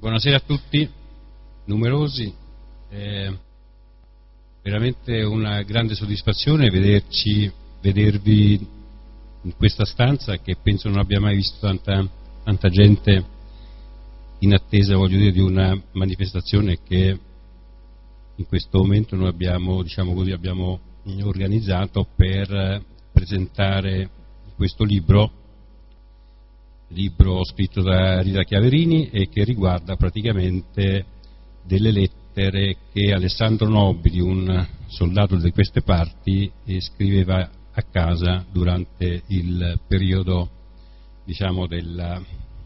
Buonasera a tutti, numerosi. È veramente una grande soddisfazione vedervi in questa stanza, che penso non abbia mai visto tanta gente in attesa, voglio dire, di una manifestazione che in questo momento noi abbiamo organizzato per presentare questo libro scritto da Rita Chiaverini e che riguarda praticamente delle lettere che Alessandro Nobili, un soldato di queste parti, scriveva a casa durante il periodo, della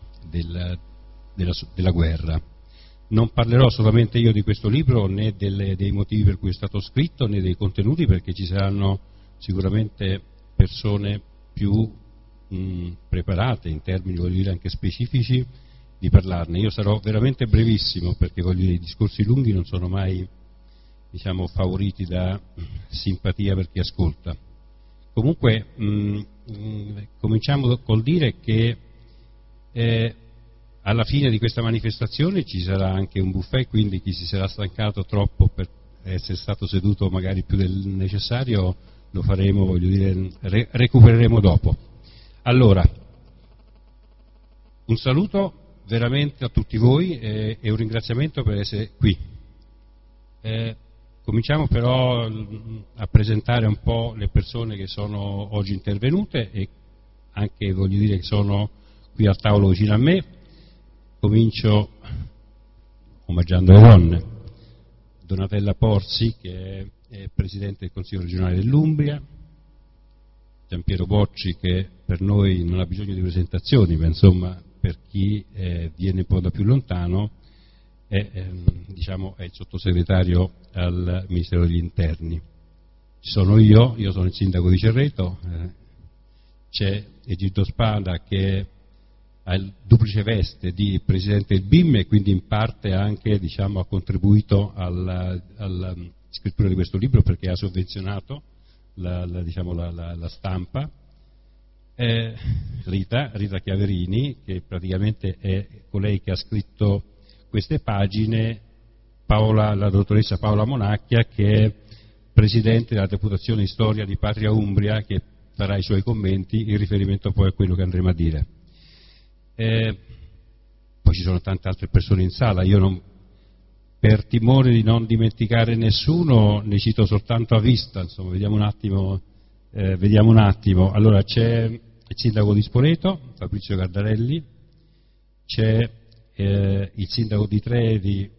guerra. Non parlerò solamente io di questo libro, né dei motivi per cui è stato scritto, né dei contenuti, perché ci saranno sicuramente persone più preparate in termini, voglio dire, anche specifici di parlarne. Io sarò veramente brevissimo, perché voglio dire, i discorsi lunghi non sono mai, favoriti da simpatia per chi ascolta. Comunque cominciamo col dire che alla fine di questa manifestazione ci sarà anche un buffet, quindi chi si sarà stancato troppo per essere stato seduto magari più del necessario lo faremo, voglio dire, recupereremo dopo. Allora, un saluto veramente a tutti voi e un ringraziamento per essere qui. Cominciamo però a presentare un po' le persone che sono oggi intervenute e anche, voglio dire, che sono qui al tavolo vicino a me. Comincio omaggiando le donne. Donatella Porzi, che è Presidente del Consiglio regionale dell'Umbria, Giampiero Bocci, che per noi non ha bisogno di presentazioni, ma insomma per chi viene un po' da più lontano è il sottosegretario al Ministero degli Interni. Ci sono io sono il sindaco di Cerreto, c'è Egitto Spada che ha il duplice veste di Presidente del BIM e quindi in parte anche ha contribuito alla scrittura di questo libro, perché ha sovvenzionato la stampa. Rita Chiaverini, che praticamente è colei che ha scritto queste pagine, la dottoressa Paola Monacchia, che è Presidente della Deputazione di Storia di Patria Umbria, che farà i suoi commenti in riferimento poi a quello che andremo a dire. Poi ci sono tante altre persone in sala, per timore di non dimenticare nessuno ne cito soltanto a vista, insomma, vediamo un attimo. Allora, c'è il sindaco di Spoleto, Fabrizio Cardarelli, c'è il sindaco di Tredi,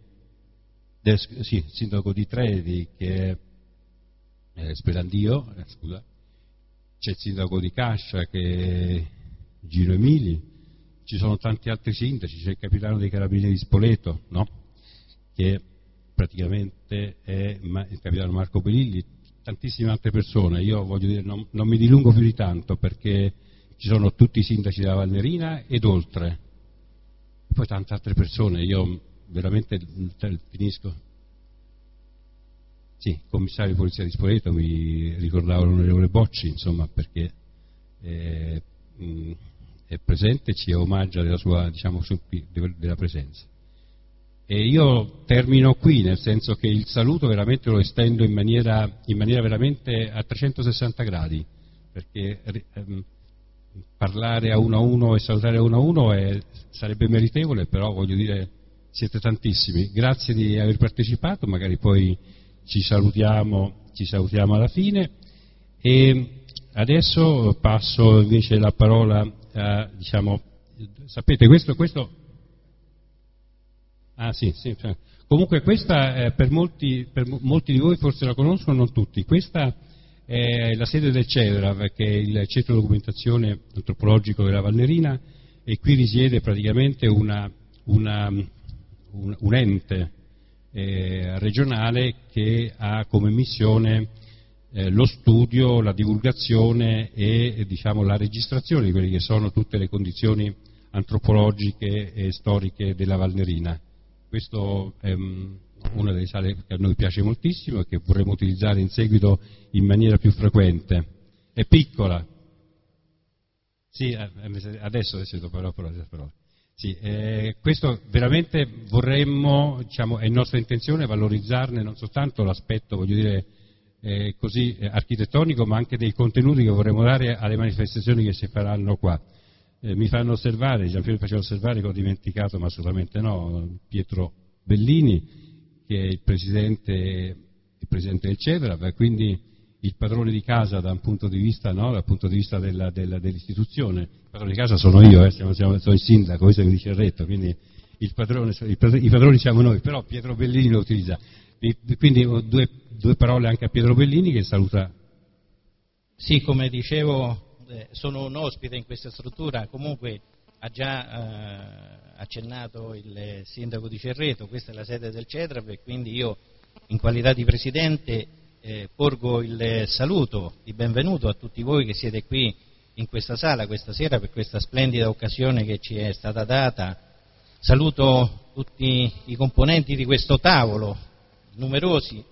che è Sperandio, c'è il sindaco di Cascia, che è Gino Emili, ci sono tanti altri sindaci, c'è il capitano dei Carabinieri di Spoleto, no? Che praticamente è il capitano Marco Belilli, tantissime altre persone. Io voglio dire, non mi dilungo più di tanto, perché ci sono tutti i sindaci della Valnerina ed oltre, e poi tante altre persone. Io veramente finisco. Sì, commissario di polizia di Spoleto, mi ricordava l'onorevole Bocci, insomma, perché è presente, ci omaggia della sua, della presenza. E io termino qui, nel senso che il saluto veramente lo estendo in maniera veramente a 360 gradi, perché parlare a uno e salutare a uno sarebbe meritevole, però voglio dire, siete tantissimi. Grazie di aver partecipato, magari poi ci salutiamo alla fine. E adesso passo invece la parola a, sapete, questo sì. Comunque questa per molti di voi forse la conoscono, non tutti. Questa è la sede del CEDRAV, che è il Centro di Documentazione Antropologico della Valnerina, e qui risiede praticamente un ente regionale che ha come missione lo studio, la divulgazione e la registrazione di quelle che sono tutte le condizioni antropologiche e storiche della Valnerina. Questo è una delle sale che a noi piace moltissimo e che vorremmo utilizzare in seguito in maniera più frequente. È piccola. Sì, adesso do parola. Sì, questo veramente vorremmo, diciamo, è nostra intenzione valorizzarne non soltanto l'aspetto, voglio dire, così architettonico, ma anche dei contenuti che vorremmo dare alle manifestazioni che si faranno qua. Mi fanno osservare, Gianfilippo faceva osservare che ho dimenticato, ma assolutamente no, Pietro Bellini, che è il presidente del CEDRAV, quindi il padrone di casa da un punto di vista, no, dal punto di vista dell'istituzione. Il padrone di casa sono io, sono il sindaco, questo mi dice il retto, quindi i padroni siamo noi, però Pietro Bellini lo utilizza. Quindi due parole anche a Pietro Bellini, che saluta. Sì, come dicevo, sono un ospite in questa struttura, comunque ha già accennato il sindaco di Cerreto, questa è la sede del CEDRAV e quindi io in qualità di presidente porgo il saluto di benvenuto a tutti voi che siete qui in questa sala questa sera per questa splendida occasione che ci è stata data. Saluto tutti i componenti di questo tavolo, numerosi,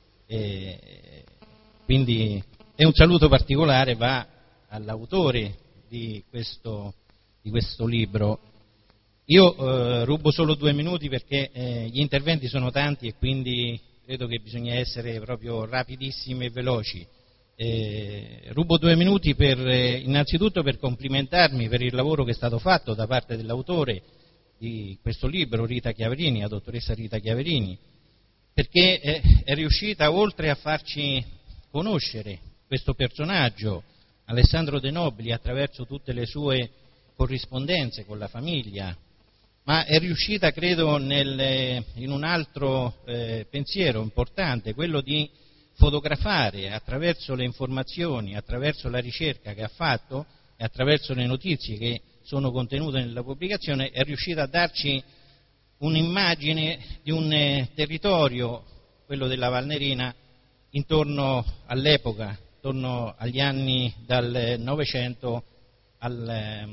quindi è un saluto particolare va all'autore di questo libro. Io rubo solo 2 minuti perché gli interventi sono tanti e quindi credo che bisogna essere proprio rapidissimi e veloci. Rubo 2 minuti innanzitutto per complimentarmi per il lavoro che è stato fatto da parte dell'autore di questo libro, Rita Chiaverini, la dottoressa Rita Chiaverini, perché è riuscita, oltre a farci conoscere questo personaggio, Alessandro De Nobili, attraverso tutte le sue corrispondenze con la famiglia, ma è riuscita, credo, in un altro pensiero importante, quello di fotografare attraverso le informazioni, attraverso la ricerca che ha fatto e attraverso le notizie che sono contenute nella pubblicazione, è riuscita a darci un'immagine di un territorio, quello della Valnerina, intorno all'epoca, intorno agli anni dal Novecento al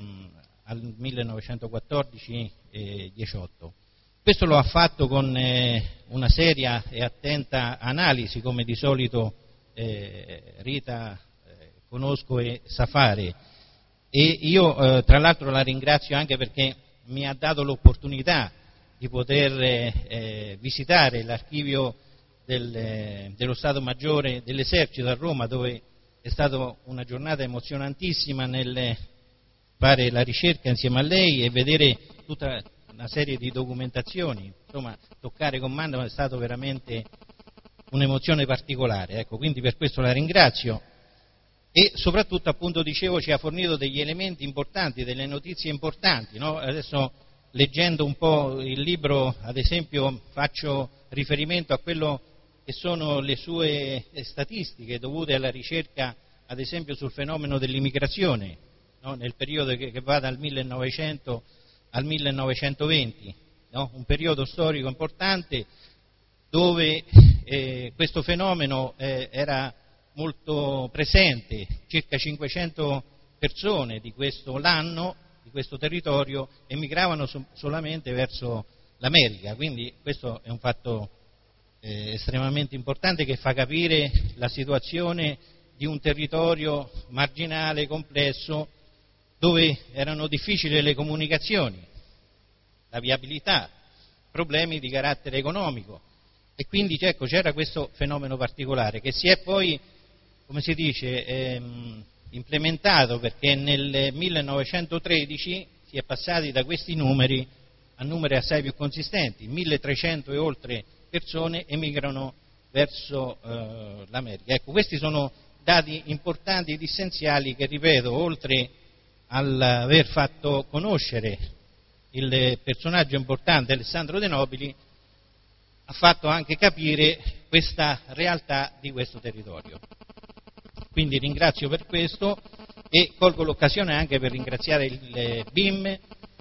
1914-18. Questo lo ha fatto con una seria e attenta analisi, come di solito Rita conosco e sa fare. E io tra l'altro la ringrazio anche perché mi ha dato l'opportunità di poter visitare l'archivio dello Stato Maggiore dell'Esercito a Roma, dove è stata una giornata emozionantissima nel fare la ricerca insieme a lei e vedere tutta una serie di documentazioni, insomma toccare con mano è stato veramente un'emozione particolare, ecco, quindi per questo la ringrazio e soprattutto, appunto, dicevo, ci ha fornito degli elementi importanti, delle notizie importanti, no? Adesso leggendo un po' il libro, ad esempio, faccio riferimento a quello che sono le sue statistiche dovute alla ricerca, ad esempio, sul fenomeno dell'immigrazione, no? Nel periodo che va dal 1900 al 1920, no? Un periodo storico importante dove questo fenomeno era molto presente, circa 500 persone di questo l'anno, di questo territorio, emigravano solamente verso l'America, quindi questo è un fatto estremamente importante che fa capire la situazione di un territorio marginale, complesso, dove erano difficili le comunicazioni, la viabilità, problemi di carattere economico e quindi ecco, c'era questo fenomeno particolare che si è poi, come si dice, implementato perché nel 1913 si è passati da questi numeri a numeri assai più consistenti, 1300 e oltre persone emigrano verso l'America. Ecco, questi sono dati importanti ed essenziali che, ripeto, oltre all'aver fatto conoscere il personaggio importante Alessandro De Nobili, ha fatto anche capire questa realtà di questo territorio. Quindi ringrazio per questo e colgo l'occasione anche per ringraziare il BIM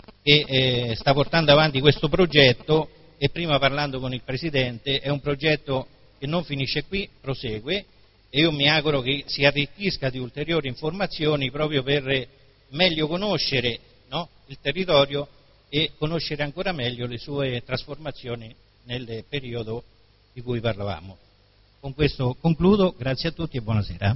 che sta portando avanti questo progetto e prima parlando con il Presidente è un progetto che non finisce qui, prosegue e io mi auguro che si arricchisca di ulteriori informazioni proprio per meglio conoscere, no, il territorio e conoscere ancora meglio le sue trasformazioni nel periodo di cui parlavamo. Con questo concludo, grazie a tutti e buonasera.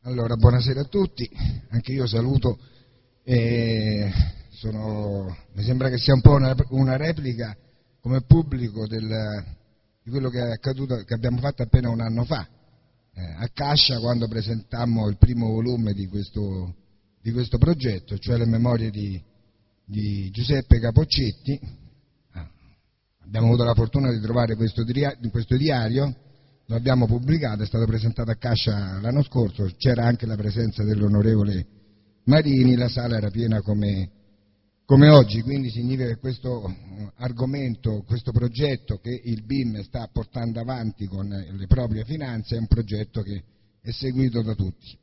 Allora, buonasera a tutti, anche io saluto, mi sembra che sia un po' una replica come pubblico di quello che è accaduto, che abbiamo fatto appena un anno fa, a Cascia, quando presentammo il primo volume di questo progetto, cioè le memorie di Giuseppe Capoccetti. Abbiamo avuto la fortuna di trovare questo diario, lo abbiamo pubblicato, è stato presentato a Cascia l'anno scorso, c'era anche la presenza dell'onorevole Marini, la sala era piena come oggi, quindi significa che questo argomento, questo progetto che il BIM sta portando avanti con le proprie finanze è un progetto che è seguito da tutti.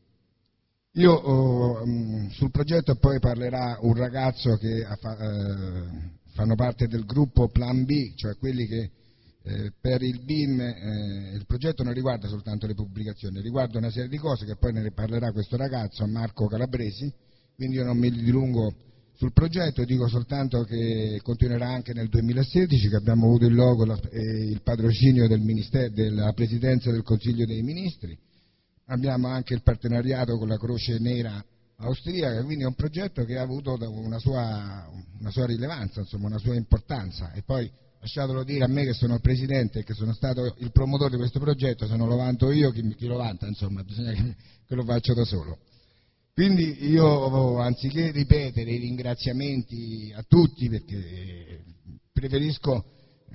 Sul progetto poi parlerà un ragazzo che fanno parte del gruppo Plan B, cioè quelli che per il BIM il progetto non riguarda soltanto le pubblicazioni, riguarda una serie di cose che poi ne parlerà questo ragazzo, Marco Calabresi, quindi io non mi dilungo sul progetto, dico soltanto che continuerà anche nel 2016, che abbiamo avuto il logo e il patrocinio del Ministero, della Presidenza del Consiglio dei Ministri, abbiamo anche il partenariato con la Croce Nera austriaca, quindi è un progetto che ha avuto una sua rilevanza, insomma, una sua importanza. E poi lasciatelo dire a me che sono il presidente e che sono stato il promotore di questo progetto, se non lo vanto io chi lo vanta, insomma, bisogna che lo faccio da solo. Quindi io, anziché ripetere i ringraziamenti a tutti, perché preferisco,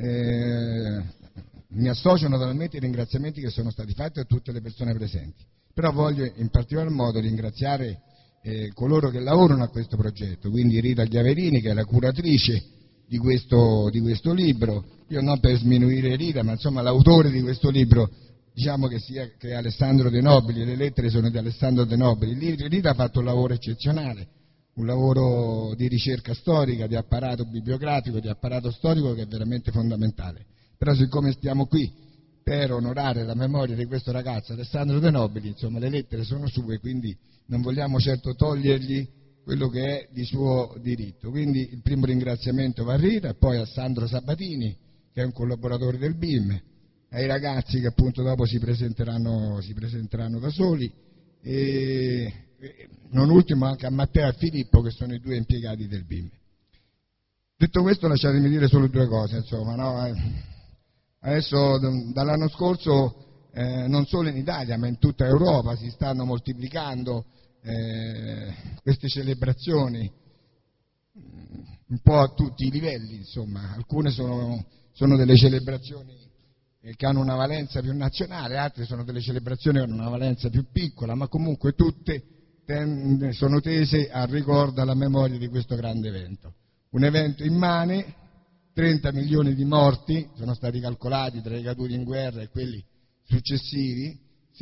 mi associo naturalmente ai ringraziamenti che sono stati fatti a tutte le persone presenti, però voglio in particolar modo ringraziare coloro che lavorano a questo progetto, quindi Rita Chiaverini, che è la curatrice di questo libro. Io non per sminuire Rita, ma insomma l'autore di questo libro, diciamo che è Alessandro De Nobili, le lettere sono di Alessandro De Nobili. Rita ha fatto un lavoro eccezionale, un lavoro di ricerca storica, di apparato bibliografico, di apparato storico che è veramente fondamentale. Però siccome stiamo qui per onorare la memoria di questo ragazzo Alessandro De Nobili, insomma le lettere sono sue, quindi non vogliamo certo togliergli quello che è di suo diritto. Quindi il primo ringraziamento va a Rita, poi a Sandro Sabatini, che è un collaboratore del BIM, ai ragazzi che appunto dopo si presenteranno da soli, e non ultimo anche a Matteo e a Filippo, che sono i due impiegati del BIM. Detto questo, lasciatemi dire solo due cose, insomma, no? Adesso dall'anno scorso non solo in Italia ma in tutta Europa si stanno moltiplicando queste celebrazioni un po' a tutti i livelli, insomma. Alcune sono delle celebrazioni che hanno una valenza più nazionale, altre sono delle celebrazioni che hanno una valenza più piccola, ma comunque tutte sono tese al ricordo, alla memoria di questo grande evento. Un evento immane, 30 milioni di morti sono stati calcolati tra i caduti in guerra e quelli successivi,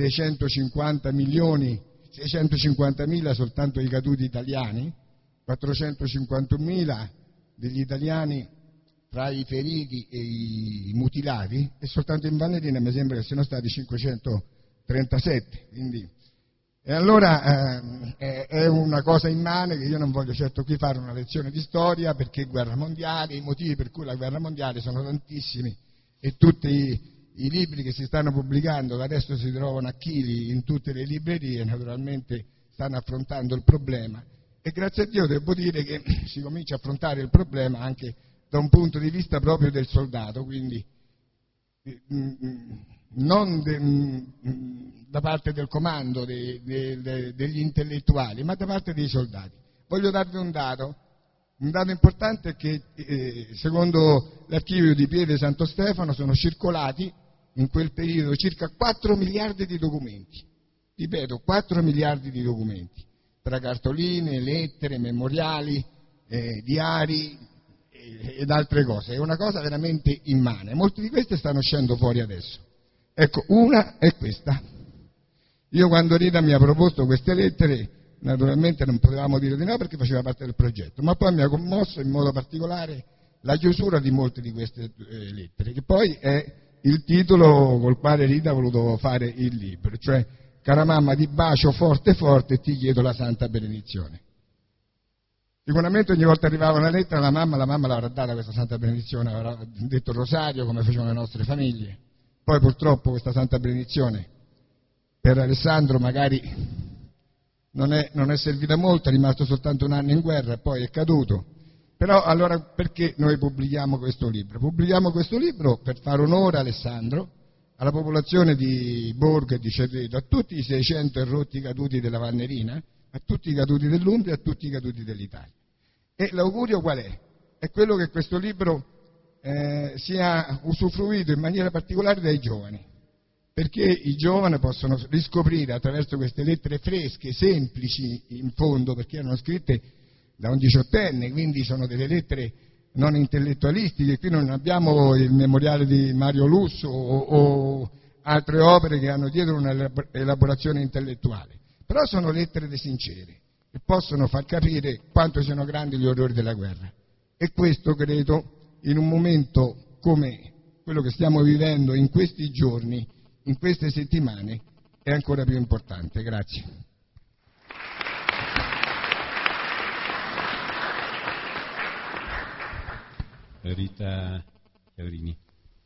650.000 soltanto i caduti italiani, 450.000 degli italiani tra i feriti e i mutilati, e soltanto in Valnerina mi sembra che siano stati 537. Quindi, e allora è una cosa immane che io non voglio certo qui fare una lezione di storia, perché guerra mondiale, i motivi per cui la guerra mondiale sono tantissimi, e tutti i libri che si stanno pubblicando, che adesso si trovano a chili in tutte le librerie, naturalmente stanno affrontando il problema, e grazie a Dio devo dire che si comincia a affrontare il problema anche da un punto di vista proprio del soldato, quindi non da parte del comando degli intellettuali, ma da parte dei soldati. Voglio darvi un dato importante è che secondo l'archivio di Pieve Santo Stefano sono circolati in quel periodo circa 4 miliardi di documenti, ripeto 4 miliardi di documenti, tra cartoline, lettere, memoriali, diari ed altre cose. È una cosa veramente immane. Molti di queste stanno uscendo fuori adesso. Ecco, una è questa. Io quando Rita mi ha proposto queste lettere, naturalmente non potevamo dire di no perché faceva parte del progetto, ma poi mi ha commosso in modo particolare la chiusura di molte di queste lettere, che poi è il titolo col quale Rita ha voluto fare il libro, cioè cara mamma ti bacio forte forte e ti chiedo la santa benedizione. Sicuramente ogni volta arrivava una lettera la mamma l'avrà data questa santa benedizione, avrà detto il rosario come facevano le nostre famiglie. Poi purtroppo questa santa benedizione per Alessandro magari non è servita molto, è rimasto soltanto un anno in guerra e poi è caduto. Però allora perché noi pubblichiamo questo libro? Pubblichiamo questo libro per fare onore a Alessandro, alla popolazione di Borgo e di Cerreto, a tutti i 600 erotti caduti della Valnerina, a tutti i caduti dell'Umbria e a tutti i caduti dell'Italia. E l'augurio qual è? È quello che questo libro sia usufruito in maniera particolare dai giovani, perché i giovani possono riscoprire attraverso queste lettere fresche, semplici in fondo, perché erano scritte da un diciottenne, quindi sono delle lettere non intellettualistiche. Qui non abbiamo il memoriale di Mario Lusso o altre opere che hanno dietro un'elaborazione intellettuale, però sono lettere de sincere e possono far capire quanto siano grandi gli orrori della guerra. E questo credo, in un momento come quello che stiamo vivendo in questi giorni, in queste settimane, è ancora più importante. Grazie. Rita Chiaverini.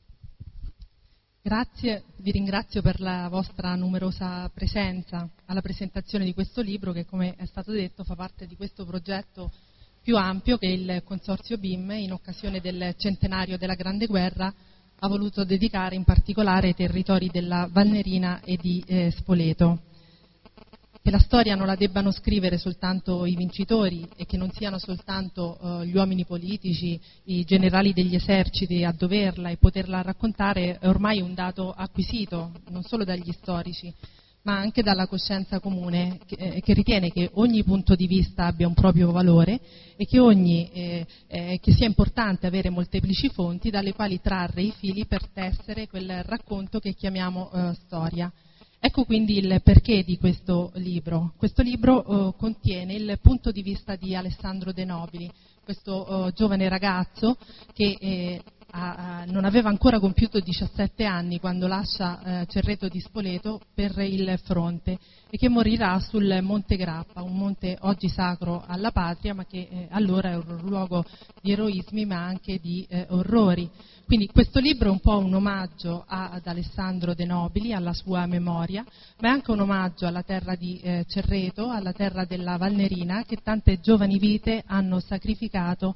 Grazie, vi ringrazio per la vostra numerosa presenza alla presentazione di questo libro che, come è stato detto, fa parte di questo progetto più ampio che il Consorzio BIM, in occasione del centenario della Grande Guerra, ha voluto dedicare in particolare ai territori della Valnerina e di Spoleto. Che la storia non la debbano scrivere soltanto i vincitori e che non siano soltanto gli uomini politici, i generali degli eserciti a doverla e poterla raccontare è ormai un dato acquisito non solo dagli storici ma anche dalla coscienza comune che ritiene che ogni punto di vista abbia un proprio valore e che che sia importante avere molteplici fonti dalle quali trarre i fili per tessere quel racconto che chiamiamo storia. Ecco quindi il perché di questo libro. Questo libro contiene il punto di vista di Alessandro De Nobili, questo giovane ragazzo che non aveva ancora compiuto 17 anni quando lascia Cerreto di Spoleto per il fronte e che morirà sul Monte Grappa, un monte oggi sacro alla patria ma che allora era un luogo di eroismi ma anche di orrori. Quindi questo libro è un po' un omaggio ad Alessandro De Nobili, alla sua memoria, ma è anche un omaggio alla terra di Cerreto, alla terra della Valnerina, che tante giovani vite hanno sacrificato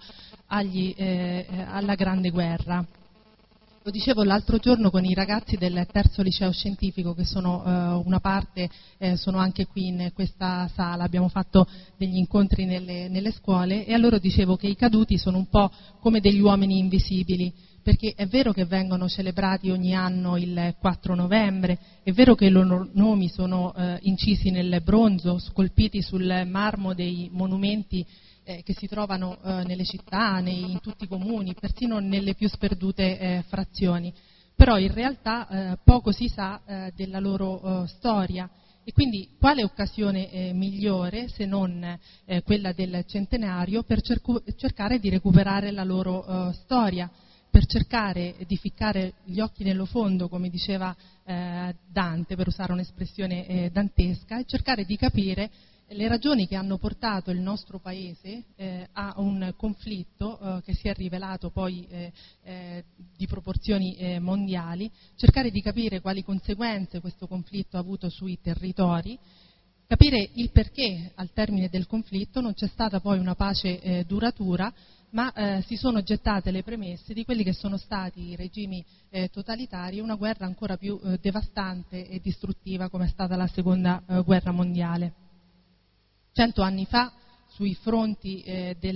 alla Grande Guerra. Lo dicevo l'altro giorno con i ragazzi del terzo liceo scientifico che sono una parte, sono anche qui in questa sala, abbiamo fatto degli incontri nelle scuole e a loro dicevo che i caduti sono un po' come degli uomini invisibili, perché è vero che vengono celebrati ogni anno il 4 novembre, è vero che i loro nomi sono incisi nel bronzo, scolpiti sul marmo dei monumenti che si trovano nelle città, in tutti i comuni, persino nelle più sperdute frazioni, però in realtà poco si sa della loro storia e quindi quale occasione migliore se non quella del centenario per cercare di recuperare la loro storia, per cercare di ficcare gli occhi nello fondo, come diceva Dante, per usare un'espressione dantesca, e cercare di capire le ragioni che hanno portato il nostro Paese a un conflitto che si è rivelato poi di proporzioni mondiali, cercare di capire quali conseguenze questo conflitto ha avuto sui territori, capire il perché al termine del conflitto non c'è stata poi una pace duratura, ma si sono gettate le premesse di quelli che sono stati i regimi totalitari e una guerra ancora più devastante e distruttiva come è stata la Seconda Guerra Mondiale. 100 anni fa sui fronti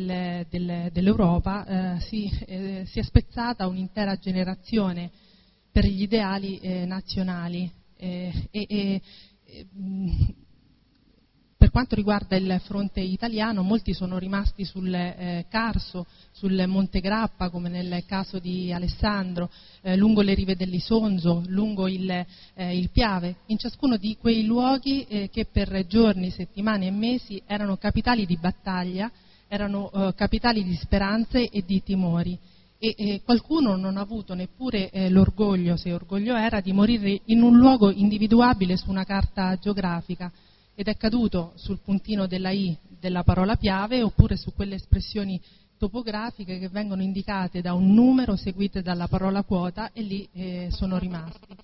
dell'Europa si è spezzata un'intera generazione per gli ideali nazionali per quanto riguarda il fronte italiano, molti sono rimasti sul Carso, sul Monte Grappa, come nel caso di Alessandro, lungo le rive dell'Isonzo, lungo il Piave, in ciascuno di quei luoghi che per giorni, settimane e mesi erano capitali di battaglia, erano capitali di speranze e di timori. E qualcuno non ha avuto neppure l'orgoglio, se orgoglio era, di morire in un luogo individuabile su una carta geografica, ed è caduto sul puntino della I della parola Piave oppure su quelle espressioni topografiche che vengono indicate da un numero seguite dalla parola quota e lì sono rimasti.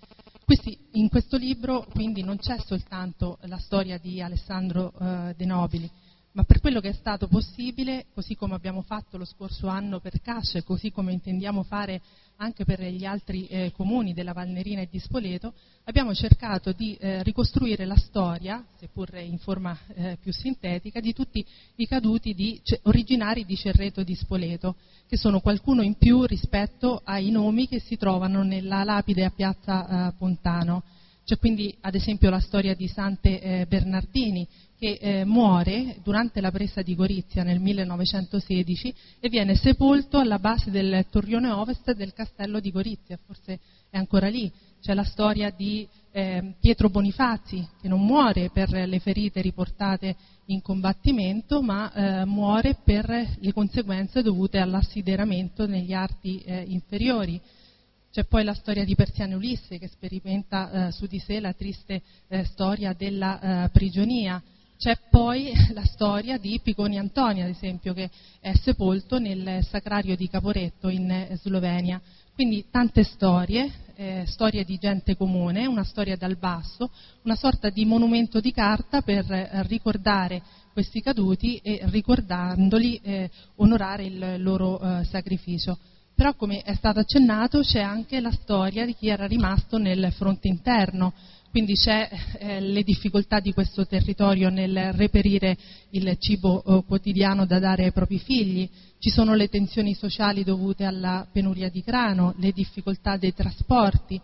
In questo libro quindi non c'è soltanto la storia di Alessandro De Nobili, ma per quello che è stato possibile, così come abbiamo fatto lo scorso anno per Casce, così come intendiamo fare anche per gli altri comuni della Valnerina e di Spoleto, abbiamo cercato di ricostruire la storia, seppur in forma più sintetica, di tutti i caduti originari di Cerreto di Spoleto, che sono qualcuno in più rispetto ai nomi che si trovano nella lapide a Piazza Pontano. C'è quindi ad esempio la storia di Sante Bernardini, che muore durante la presa di Gorizia nel 1916 e viene sepolto alla base del torrione ovest del castello di Gorizia, forse è ancora lì. C'è la storia di Pietro Bonifazzi, che non muore per le ferite riportate in combattimento, ma muore per le conseguenze dovute all'assideramento negli arti inferiori. C'è poi la storia di Persiano Ulisse, che sperimenta su di sé la triste storia della prigionia. C'è poi la storia di Picconi Antonio, ad esempio, che è sepolto nel sacrario di Caporetto in Slovenia. Quindi tante storie di gente comune, una storia dal basso, una sorta di monumento di carta per ricordare questi caduti e, ricordandoli, onorare il loro sacrificio. Però, come è stato accennato, c'è anche la storia di chi era rimasto nel fronte interno. Quindi c'è le difficoltà di questo territorio nel reperire il cibo quotidiano da dare ai propri figli, ci sono le tensioni sociali dovute alla penuria di grano, le difficoltà dei trasporti,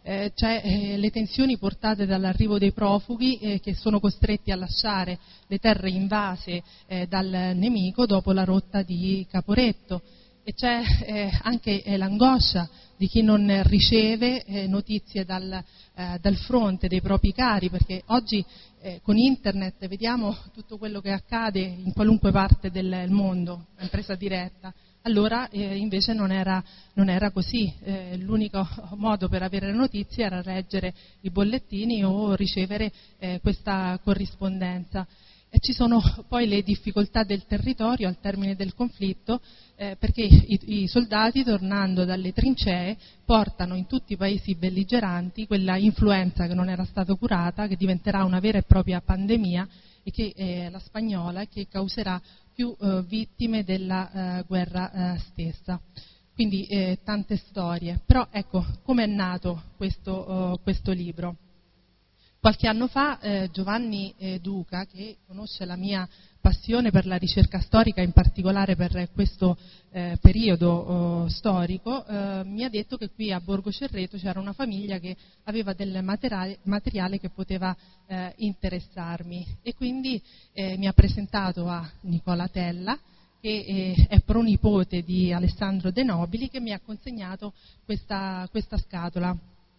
c'è le tensioni portate dall'arrivo dei profughi che sono costretti a lasciare le terre invase dal nemico dopo la rotta di Caporetto. E c'è anche l'angoscia di chi non riceve notizie dal fronte dei propri cari, perché oggi con internet vediamo tutto quello che accade in qualunque parte del mondo, in presa diretta. Allora invece non era così, l'unico modo per avere notizie era leggere i bollettini o ricevere questa corrispondenza. E ci sono poi le difficoltà del territorio al termine del conflitto, perché i soldati, tornando dalle trincee, portano in tutti i paesi belligeranti quella influenza che non era stata curata, che diventerà una vera e propria pandemia, e che è la spagnola, e che causerà più vittime della guerra stessa. Quindi tante storie. Però ecco, come è nato questo libro? Qualche anno fa Giovanni Duca, che conosce la mia passione per la ricerca storica, in particolare per questo periodo storico, mi ha detto che qui a Borgo Cerreto c'era una famiglia che aveva del materiale che poteva interessarmi, e quindi mi ha presentato a Nicola Tella, che è pronipote di Alessandro De Nobili, che mi ha consegnato questa scatola.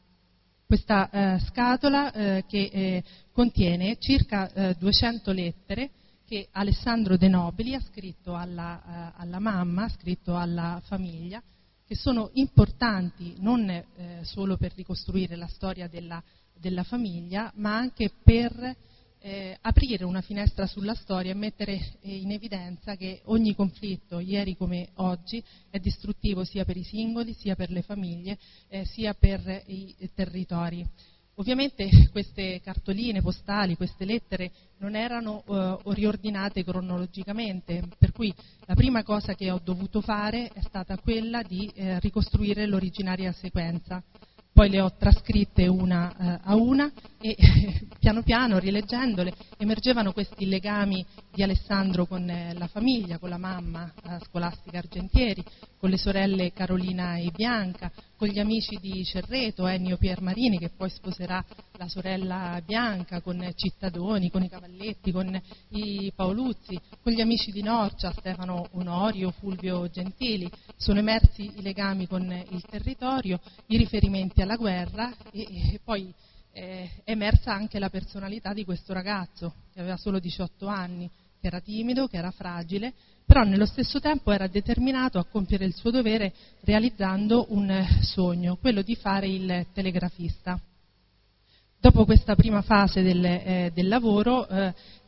Questa scatola che contiene circa 200 lettere che Alessandro De Nobili ha scritto alla mamma, ha scritto alla famiglia, che sono importanti non solo per ricostruire la storia della famiglia, ma anche per aprire una finestra sulla storia e mettere in evidenza che ogni conflitto, ieri come oggi, è distruttivo sia per i singoli, sia per le famiglie, sia per i territori. Ovviamente queste cartoline postali, queste lettere non erano riordinate cronologicamente, per cui la prima cosa che ho dovuto fare è stata quella di ricostruire l'originaria sequenza. Poi le ho trascritte una a una e piano piano, rileggendole, emergevano questi legami di Alessandro con la famiglia, con la mamma Scolastica Argentieri, con le sorelle Carolina e Bianca, con gli amici di Cerreto, Ennio Piermarini, che poi sposerà la sorella Bianca, con Cittadoni, con i Cavalletti, con i Paoluzzi, con gli amici di Norcia, Stefano Onorio, Fulvio Gentili. Sono emersi i legami con il territorio, i riferimenti alla guerra, e poi è emersa anche la personalità di questo ragazzo, che aveva solo 18 anni, che era timido, che era fragile, però nello stesso tempo era determinato a compiere il suo dovere realizzando un sogno, quello di fare il telegrafista. Dopo questa prima fase del lavoro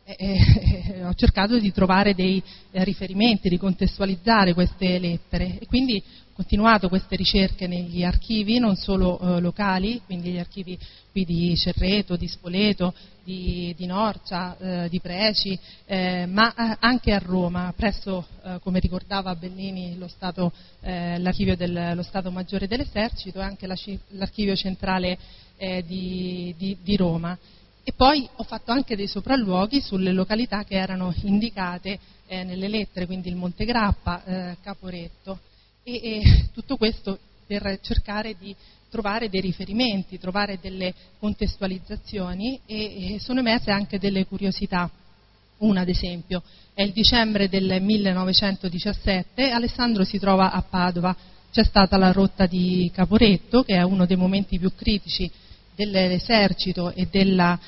ho cercato di trovare dei riferimenti, di contestualizzare queste lettere, e quindi ho continuato queste ricerche negli archivi non solo locali, quindi gli archivi qui di Cerreto, di Spoleto, di Norcia, di Preci, ma anche a Roma, presso, come ricordava Bellini, l'archivio dello Stato Maggiore dell'Esercito e anche l'archivio centrale di Roma. E poi ho fatto anche dei sopralluoghi sulle località che erano indicate nelle lettere, quindi il Monte Grappa, Caporetto, e tutto questo per cercare di trovare dei riferimenti, trovare delle contestualizzazioni, e sono emerse anche delle curiosità. Una, ad esempio, è il dicembre del 1917, Alessandro si trova a Padova, c'è stata la rotta di Caporetto, che è uno dei momenti più critici dell'esercito e della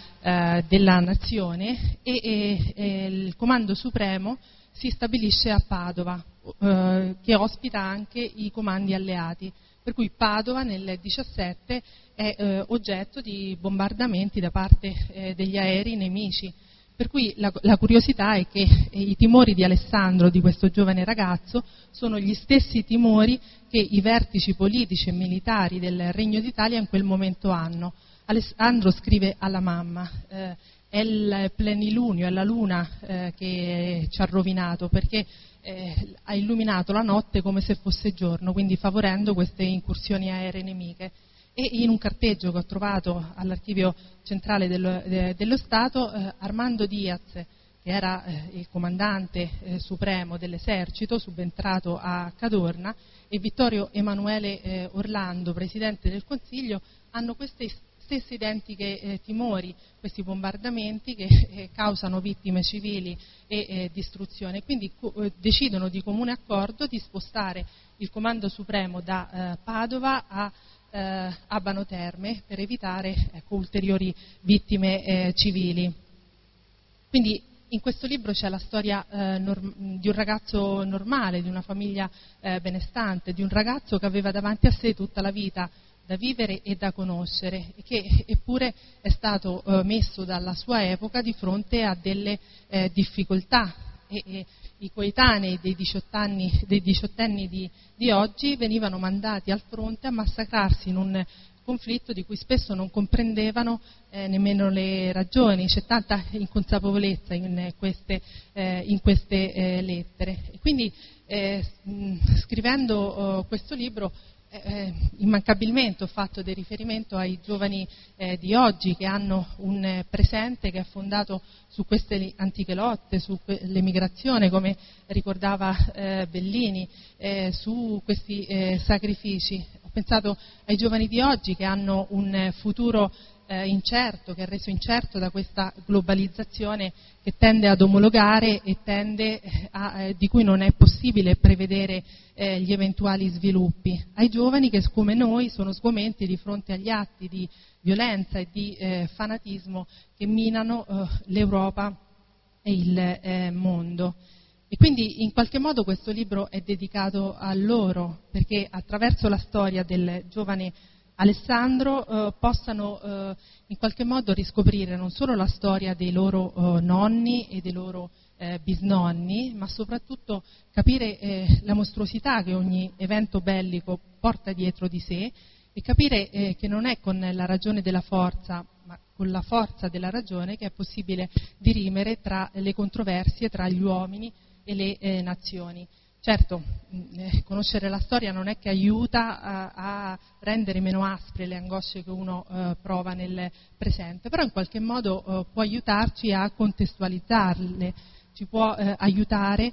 nazione, e il Comando Supremo si stabilisce a Padova, che ospita anche i comandi alleati, per cui Padova nel 17 è oggetto di bombardamenti da parte degli aerei nemici. Per cui la curiosità è che i timori di Alessandro, di questo giovane ragazzo, sono gli stessi timori che i vertici politici e militari del Regno d'Italia in quel momento hanno. Alessandro scrive alla mamma: è il plenilunio, è la luna che ci ha rovinato, perché ha illuminato la notte come se fosse giorno, quindi favorendo queste incursioni aeree nemiche. E in un carteggio che ho trovato all'archivio centrale dello Stato, Armando Diaz, che era il comandante supremo dell'esercito, subentrato a Cadorna, e Vittorio Emanuele Orlando, presidente del Consiglio, hanno queste stesse identiche timori, questi bombardamenti che causano vittime civili e distruzione. Quindi decidono di comune accordo di spostare il Comando Supremo da Padova a Abano Terme per evitare ulteriori vittime civili. Quindi in questo libro c'è la storia di un ragazzo normale, di una famiglia benestante, di un ragazzo che aveva davanti a sé tutta la vita da vivere e da conoscere, e che eppure è stato messo dalla sua epoca di fronte a delle difficoltà, e i coetanei dei diciottenni di oggi venivano mandati al fronte a massacrarsi in un conflitto di cui spesso non comprendevano nemmeno le ragioni. C'è tanta inconsapevolezza in queste lettere. E quindi scrivendo questo libro immancabilmente ho fatto dei riferimento ai giovani di oggi, che hanno un presente che è fondato su queste antiche lotte, sull'emigrazione, come ricordava Bellini, su questi sacrifici. Ho pensato ai giovani di oggi che hanno un futuro incerto, che è reso incerto da questa globalizzazione che tende ad omologare e di cui non è possibile prevedere gli eventuali sviluppi. Ai giovani che, come noi, sono sgomenti di fronte agli atti di violenza e di fanatismo che minano l'Europa e il mondo. E quindi in qualche modo questo libro è dedicato a loro, perché attraverso la storia del giovane Alessandro possano in qualche modo riscoprire non solo la storia dei loro nonni e dei loro bisnonni, ma soprattutto capire la mostruosità che ogni evento bellico porta dietro di sé, e capire che non è con la ragione della forza, ma con la forza della ragione, che è possibile dirimere tra le controversie tra gli uomini e le nazioni. Certo, conoscere la storia non è che aiuta a rendere meno aspre le angosce che uno prova nel presente, però in qualche modo può aiutarci a contestualizzarle, ci può aiutare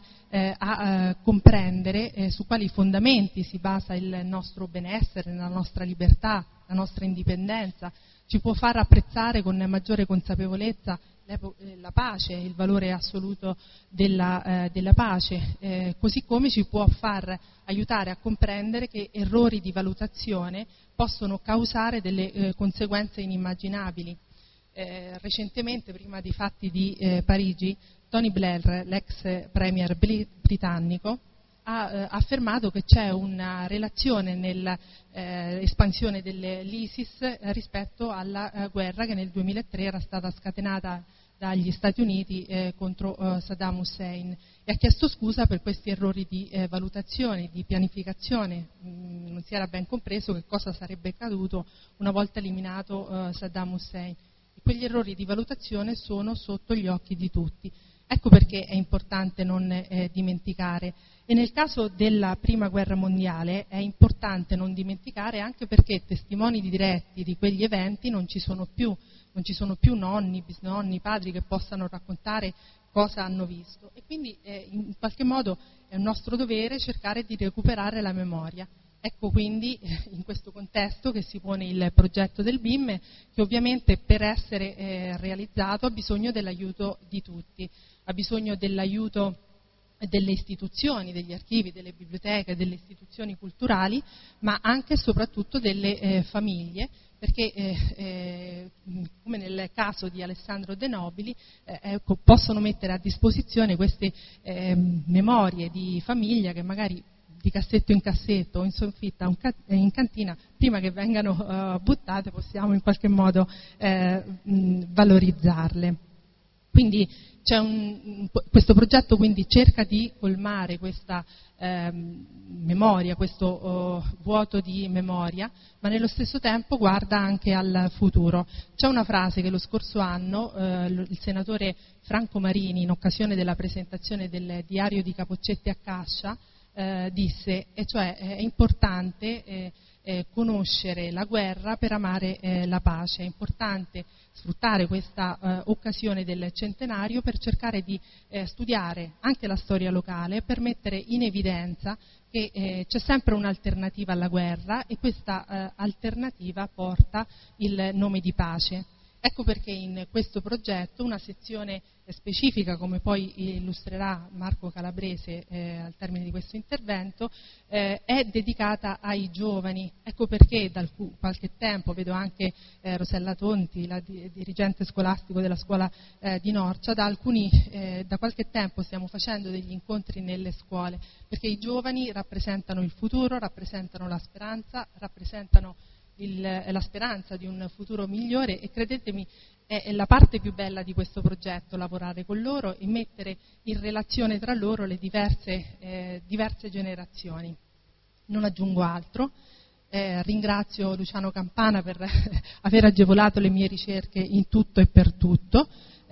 a comprendere su quali fondamenti si basa il nostro benessere, la nostra libertà, la nostra indipendenza, ci può far apprezzare con maggiore consapevolezza la pace, il valore assoluto della pace, così come ci può far aiutare a comprendere che errori di valutazione possono causare delle conseguenze inimmaginabili. Recentemente, prima dei fatti di Parigi, Tony Blair, l'ex premier britannico, ha affermato che c'è una relazione nell'espansione dell'ISIS rispetto alla guerra che nel 2003 era stata scatenata dagli Stati Uniti contro Saddam Hussein, e ha chiesto scusa per questi errori di valutazione, di pianificazione. Non si era ben compreso che cosa sarebbe accaduto una volta eliminato Saddam Hussein. E quegli errori di valutazione sono sotto gli occhi di tutti. Ecco perché è importante non dimenticare. E nel caso della Prima Guerra Mondiale è importante non dimenticare, anche perché testimoni diretti di quegli eventi non ci sono più nonni, bisnonni, padri che possano raccontare cosa hanno visto, e quindi in qualche modo è un nostro dovere cercare di recuperare la memoria. Ecco quindi in questo contesto che si pone il progetto del BIM, che ovviamente per essere realizzato ha bisogno dell'aiuto di tutti, ha bisogno dell'aiuto delle istituzioni, degli archivi, delle biblioteche, delle istituzioni culturali, ma anche e soprattutto delle famiglie, perché come nel caso di Alessandro De Nobili possono mettere a disposizione queste memorie di famiglia che magari di cassetto in cassetto o in soffitta o in cantina, prima che vengano buttate, possiamo in qualche modo valorizzarle. Quindi questo progetto quindi cerca di colmare questa memoria, questo vuoto di memoria, ma nello stesso tempo guarda anche al futuro. C'è una frase che lo scorso anno il senatore Franco Marini, in occasione della presentazione del diario di Capoccetti a Cascia, disse, e cioè è importante conoscere la guerra per amare la pace, è importante sfruttare questa occasione del centenario per cercare di studiare anche la storia locale, per mettere in evidenza che c'è sempre un'alternativa alla guerra, e questa alternativa porta il nome di pace. Ecco perché in questo progetto una sezione specifica, come poi illustrerà Marco Calabrese al termine di questo intervento, è dedicata ai giovani. Ecco perché da qualche tempo vedo anche Rosella Tonti, la dirigente scolastico della scuola di Norcia, da qualche tempo stiamo facendo degli incontri nelle scuole, perché i giovani rappresentano il futuro, rappresentano la speranza, rappresentano la speranza di un futuro migliore, e credetemi è la parte più bella di questo progetto, lavorare con loro e mettere in relazione tra loro le diverse generazioni. Non aggiungo altro, ringrazio Luciano Campana per aver agevolato le mie ricerche in tutto e per tutto.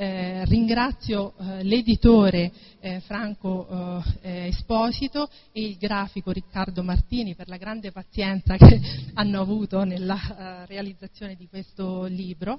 Ringrazio l'editore Franco Esposito e il grafico Riccardo Martini per la grande pazienza che hanno avuto nella realizzazione di questo libro,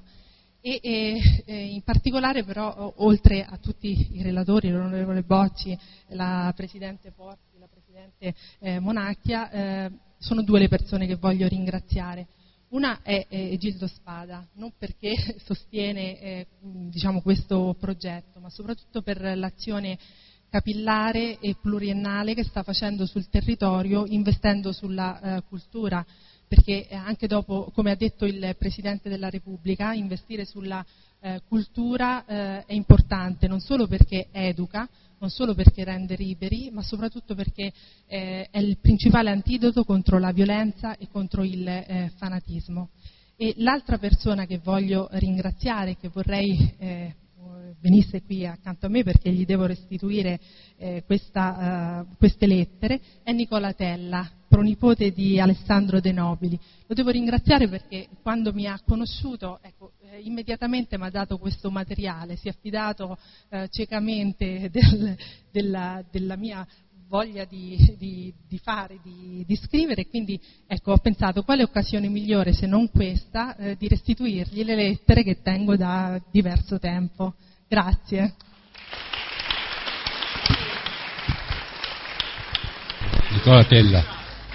e in particolare però, oltre a tutti i relatori, l'onorevole Bocci, la Presidente Porti, la Presidente Monacchia, sono due le persone che voglio ringraziare. Una è Gildo Spada, non perché sostiene questo progetto, ma soprattutto per l'azione capillare e pluriennale che sta facendo sul territorio, investendo sulla cultura, perché anche dopo, come ha detto il Presidente della Repubblica, investire sulla cultura è importante, non solo perché educa, non solo perché rende liberi, ma soprattutto perché è il principale antidoto contro la violenza e contro il fanatismo. E l'altra persona che voglio ringraziare, che vorrei venisse qui accanto a me perché gli devo restituire queste lettere, è Nicola Tella, pronipote di Alessandro De Nobili. Lo devo ringraziare perché quando mi ha conosciuto, immediatamente mi ha dato questo materiale, si è affidato ciecamente della mia voglia di fare, di scrivere, e quindi ho pensato quale occasione migliore se non questa di restituirgli le lettere che tengo da diverso tempo. Grazie. Nicola Tella.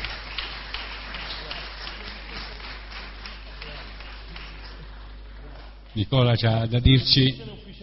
Nicola c'ha da dirci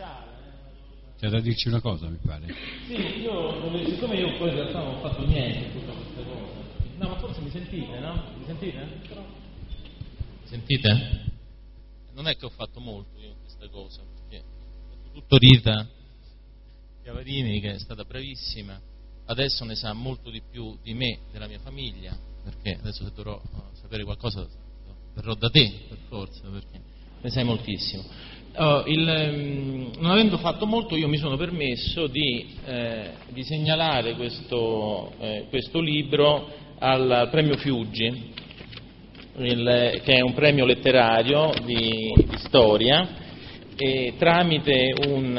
una cosa, mi pare. Sì, siccome io poi in realtà non ho fatto niente tutta questa cosa. No, ma forse mi sentite, no? Mi sentite? Sentite? Non è che ho fatto molto io in questa cosa, perché ho fatto tutto Rita Chiavarini, che è stata bravissima. Adesso ne sa molto di più di me, della mia famiglia, perché adesso se dovrò sapere qualcosa verrò da te, per forza, perché ne sai moltissimo. Non avendo fatto molto, io mi sono permesso di segnalare questo libro al premio Fiuggi, che è un premio letterario di storia, e tramite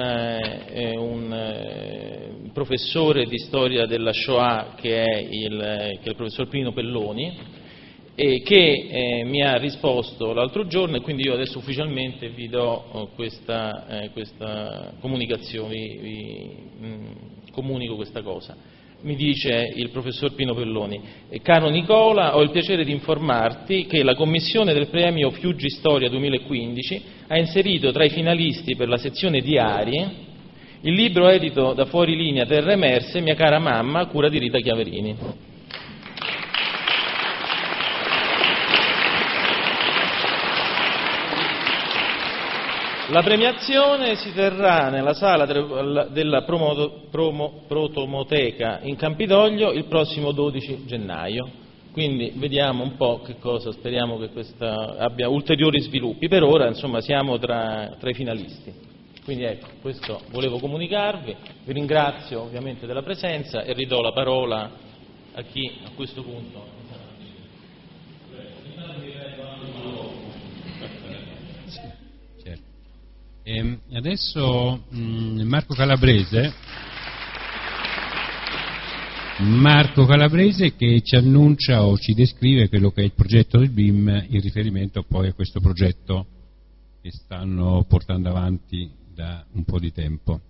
un professore di storia della Shoah che è il professor Pino Pelloni, e che mi ha risposto l'altro giorno, e quindi io adesso ufficialmente vi do questa comunicazione, vi comunico questa cosa. Mi dice il professor Pino Pelloni: caro Nicola, ho il piacere di informarti che la commissione del premio Fiuggi Storia 2015 ha inserito tra i finalisti per la sezione diari il libro edito da Fuorilinea Terre Emerse, Mia cara mamma, a cura di Rita Chiaverini. La premiazione si terrà nella sala della Protomoteca in Campidoglio il prossimo 12 gennaio. Quindi vediamo un po' che cosa, speriamo che questa abbia ulteriori sviluppi. Per ora, insomma, siamo tra i finalisti. Quindi ecco, questo volevo comunicarvi. Vi ringrazio ovviamente della presenza e ridò la parola a chi a questo punto. Adesso Marco Calabrese che ci annuncia o ci descrive quello che è il progetto del BIM in riferimento poi a questo progetto che stanno portando avanti da un po' di tempo.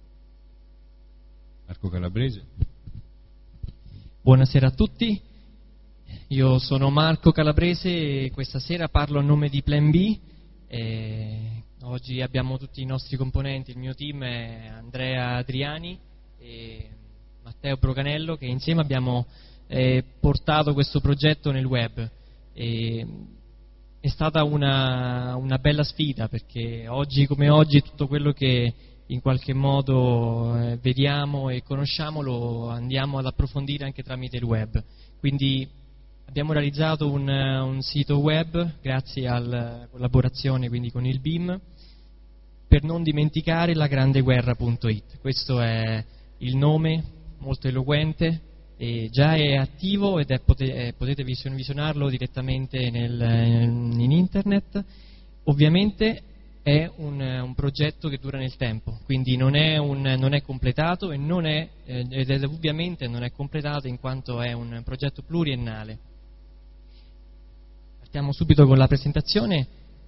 Marco Calabrese. Buonasera a tutti, io sono Marco Calabrese e questa sera parlo a nome di Plan B. Oggi abbiamo tutti i nostri componenti, il mio team è Andrea Adriani e Matteo Brocanello, che insieme abbiamo portato questo progetto nel web. È stata una bella sfida, perché oggi come oggi tutto quello che in qualche modo vediamo e conosciamo lo andiamo ad approfondire anche tramite il web. Quindi abbiamo realizzato un sito web grazie alla collaborazione quindi con il BIM, per non dimenticare lagrandeguerra.it. Questo è il nome molto eloquente, e già è attivo ed potete visionarlo direttamente in internet. Ovviamente è un progetto che dura nel tempo, quindi non è completato ed ovviamente non è completato in quanto è un progetto pluriennale. Partiamo subito con la presentazione.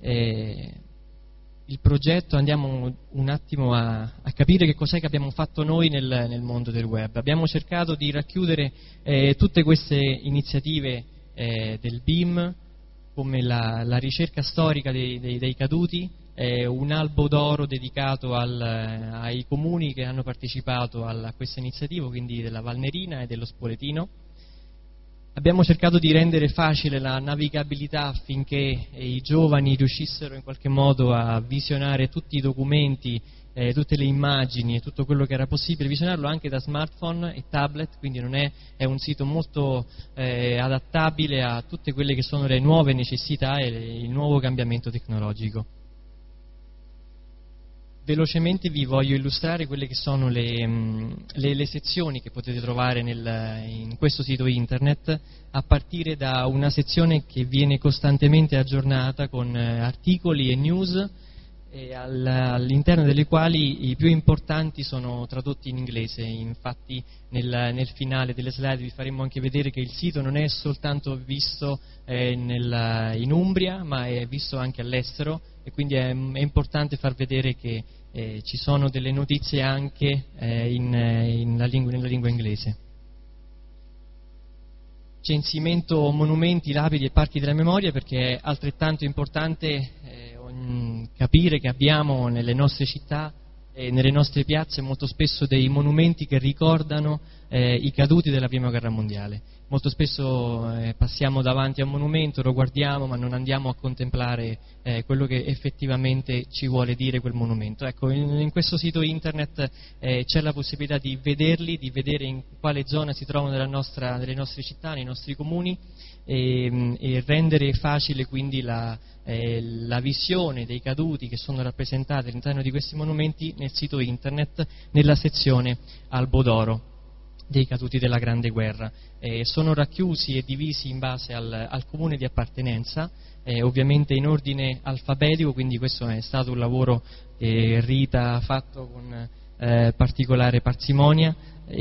Il progetto, andiamo un attimo a capire che cos'è che abbiamo fatto noi nel mondo del web. Abbiamo cercato di racchiudere tutte queste iniziative del BIM, come la ricerca storica dei caduti, un albo d'oro dedicato ai comuni che hanno partecipato a questa iniziativa, quindi della Valnerina e dello Spoletino. Abbiamo cercato di rendere facile la navigabilità affinché i giovani riuscissero in qualche modo a visionare tutti i documenti, tutte le immagini e tutto quello che era possibile visionarlo anche da smartphone e tablet, quindi è un sito molto adattabile a tutte quelle che sono le nuove necessità e il nuovo cambiamento tecnologico. Velocemente vi voglio illustrare quelle che sono le sezioni che potete trovare in questo sito internet, a partire da una sezione che viene costantemente aggiornata con articoli e news, all'interno delle quali i più importanti sono tradotti in inglese. Infatti nel finale delle slide vi faremo anche vedere che il sito non è soltanto visto in Umbria, ma è visto anche all'estero, e quindi è importante far vedere che ci sono delle notizie anche nella lingua inglese. Censimento monumenti, lapidi e parchi della memoria, perché è altrettanto importante capire che abbiamo nelle nostre città e nelle nostre piazze molto spesso dei monumenti che ricordano i caduti della Prima Guerra Mondiale. Molto spesso passiamo davanti a un monumento, lo guardiamo, ma non andiamo a contemplare quello che effettivamente ci vuole dire quel monumento. Ecco, in questo sito internet c'è la possibilità di vederli, di vedere in quale zona si trovano delle nostre città, nei nostri comuni, e rendere facile quindi la visione dei caduti che sono rappresentati all'interno di questi monumenti nel sito internet, nella sezione Albo d'Oro dei caduti della Grande Guerra. Sono racchiusi e divisi in base al comune di appartenenza, ovviamente in ordine alfabetico, quindi questo è stato un lavoro che Rita ha fatto con particolare parsimonia.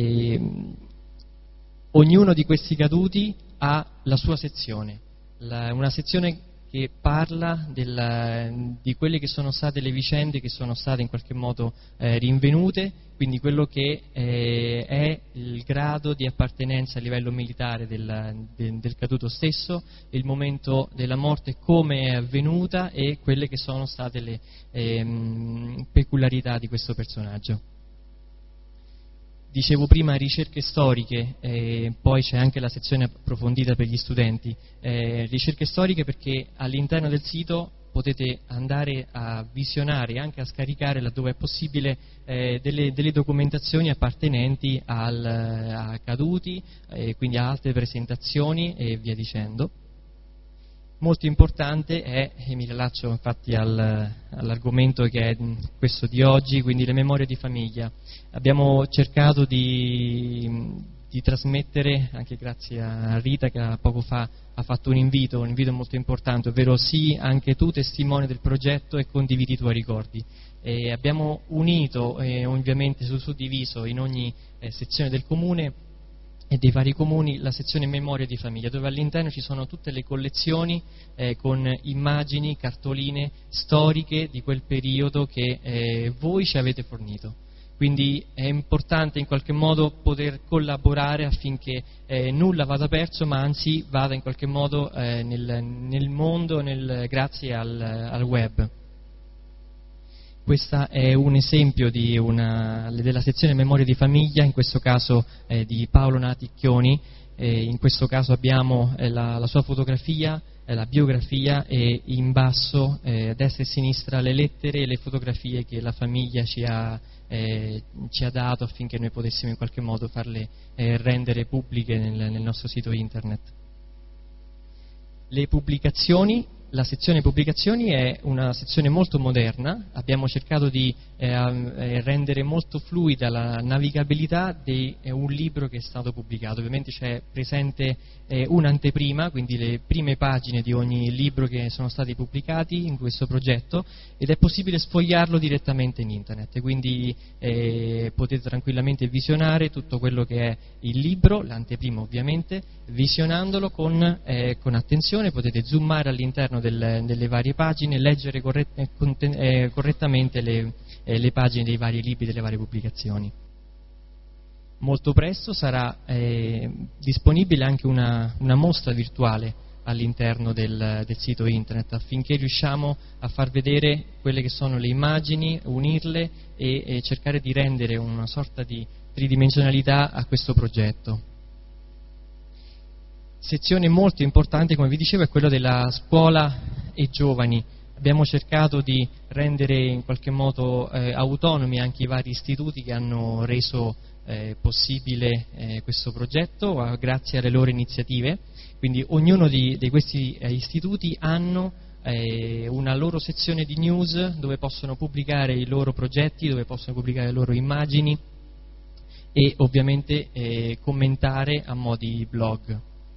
Ognuno di questi caduti ha la sua sezione, una sezione che parla di quelle che sono state le vicende che sono state in qualche modo rinvenute, quindi quello che è il grado di appartenenza a livello militare del caduto stesso, il momento della morte, come è avvenuta e quelle che sono state le peculiarità di questo personaggio. Dicevo prima ricerche storiche, poi c'è anche la sezione approfondita per gli studenti. Ricerche storiche perché all'interno del sito potete andare a visionare e anche a scaricare, laddove è possibile, delle documentazioni appartenenti a caduti, quindi a altre presentazioni e via dicendo. Molto importante è, e mi rilaccio infatti all'argomento che è questo di oggi, quindi le memorie di famiglia. Abbiamo cercato di trasmettere, anche grazie a Rita che poco fa ha fatto un invito molto importante, ovvero sì, anche tu testimone del progetto e condividi i tuoi ricordi. Abbiamo unito e ovviamente suddiviso in ogni sezione del comune e dei vari comuni la sezione memoria di famiglia, dove all'interno ci sono tutte le collezioni con immagini, cartoline storiche di quel periodo che voi ci avete fornito. Quindi è importante in qualche modo poter collaborare affinché nulla vada perso, ma anzi vada in qualche modo nel mondo grazie al web. Questo è un esempio della sezione Memoria di Famiglia, in questo caso di Paolo Naticchioni. In questo caso abbiamo la sua fotografia, la biografia, e in basso, a destra e a sinistra, le lettere e le fotografie che la famiglia ci ha dato affinché noi potessimo in qualche modo farle rendere pubbliche nel nostro sito internet. Le pubblicazioni. La sezione pubblicazioni è una sezione molto moderna, abbiamo cercato di rendere molto fluida la navigabilità di un libro che è stato pubblicato. Ovviamente c'è presente un'anteprima, quindi le prime pagine di ogni libro che sono stati pubblicati in questo progetto, ed è possibile sfogliarlo direttamente in internet, quindi potete tranquillamente visionare tutto quello che è il libro, l'anteprima ovviamente, visionandolo con attenzione. Potete zoomare all'interno delle varie pagine, leggere correttamente le pagine dei vari libri, delle varie pubblicazioni. Molto presto sarà disponibile anche una mostra virtuale all'interno del sito internet, affinché riusciamo a far vedere quelle che sono le immagini, unirle e cercare di rendere una sorta di tridimensionalità a questo progetto. Sezione molto importante, come vi dicevo, è quella della scuola e giovani. Abbiamo cercato di rendere in qualche modo autonomi anche i vari istituti che hanno reso possibile questo progetto grazie alle loro iniziative. Quindi ognuno di questi istituti hanno una loro sezione di news dove possono pubblicare i loro progetti, dove possono pubblicare le loro immagini e ovviamente commentare a mo' di blog.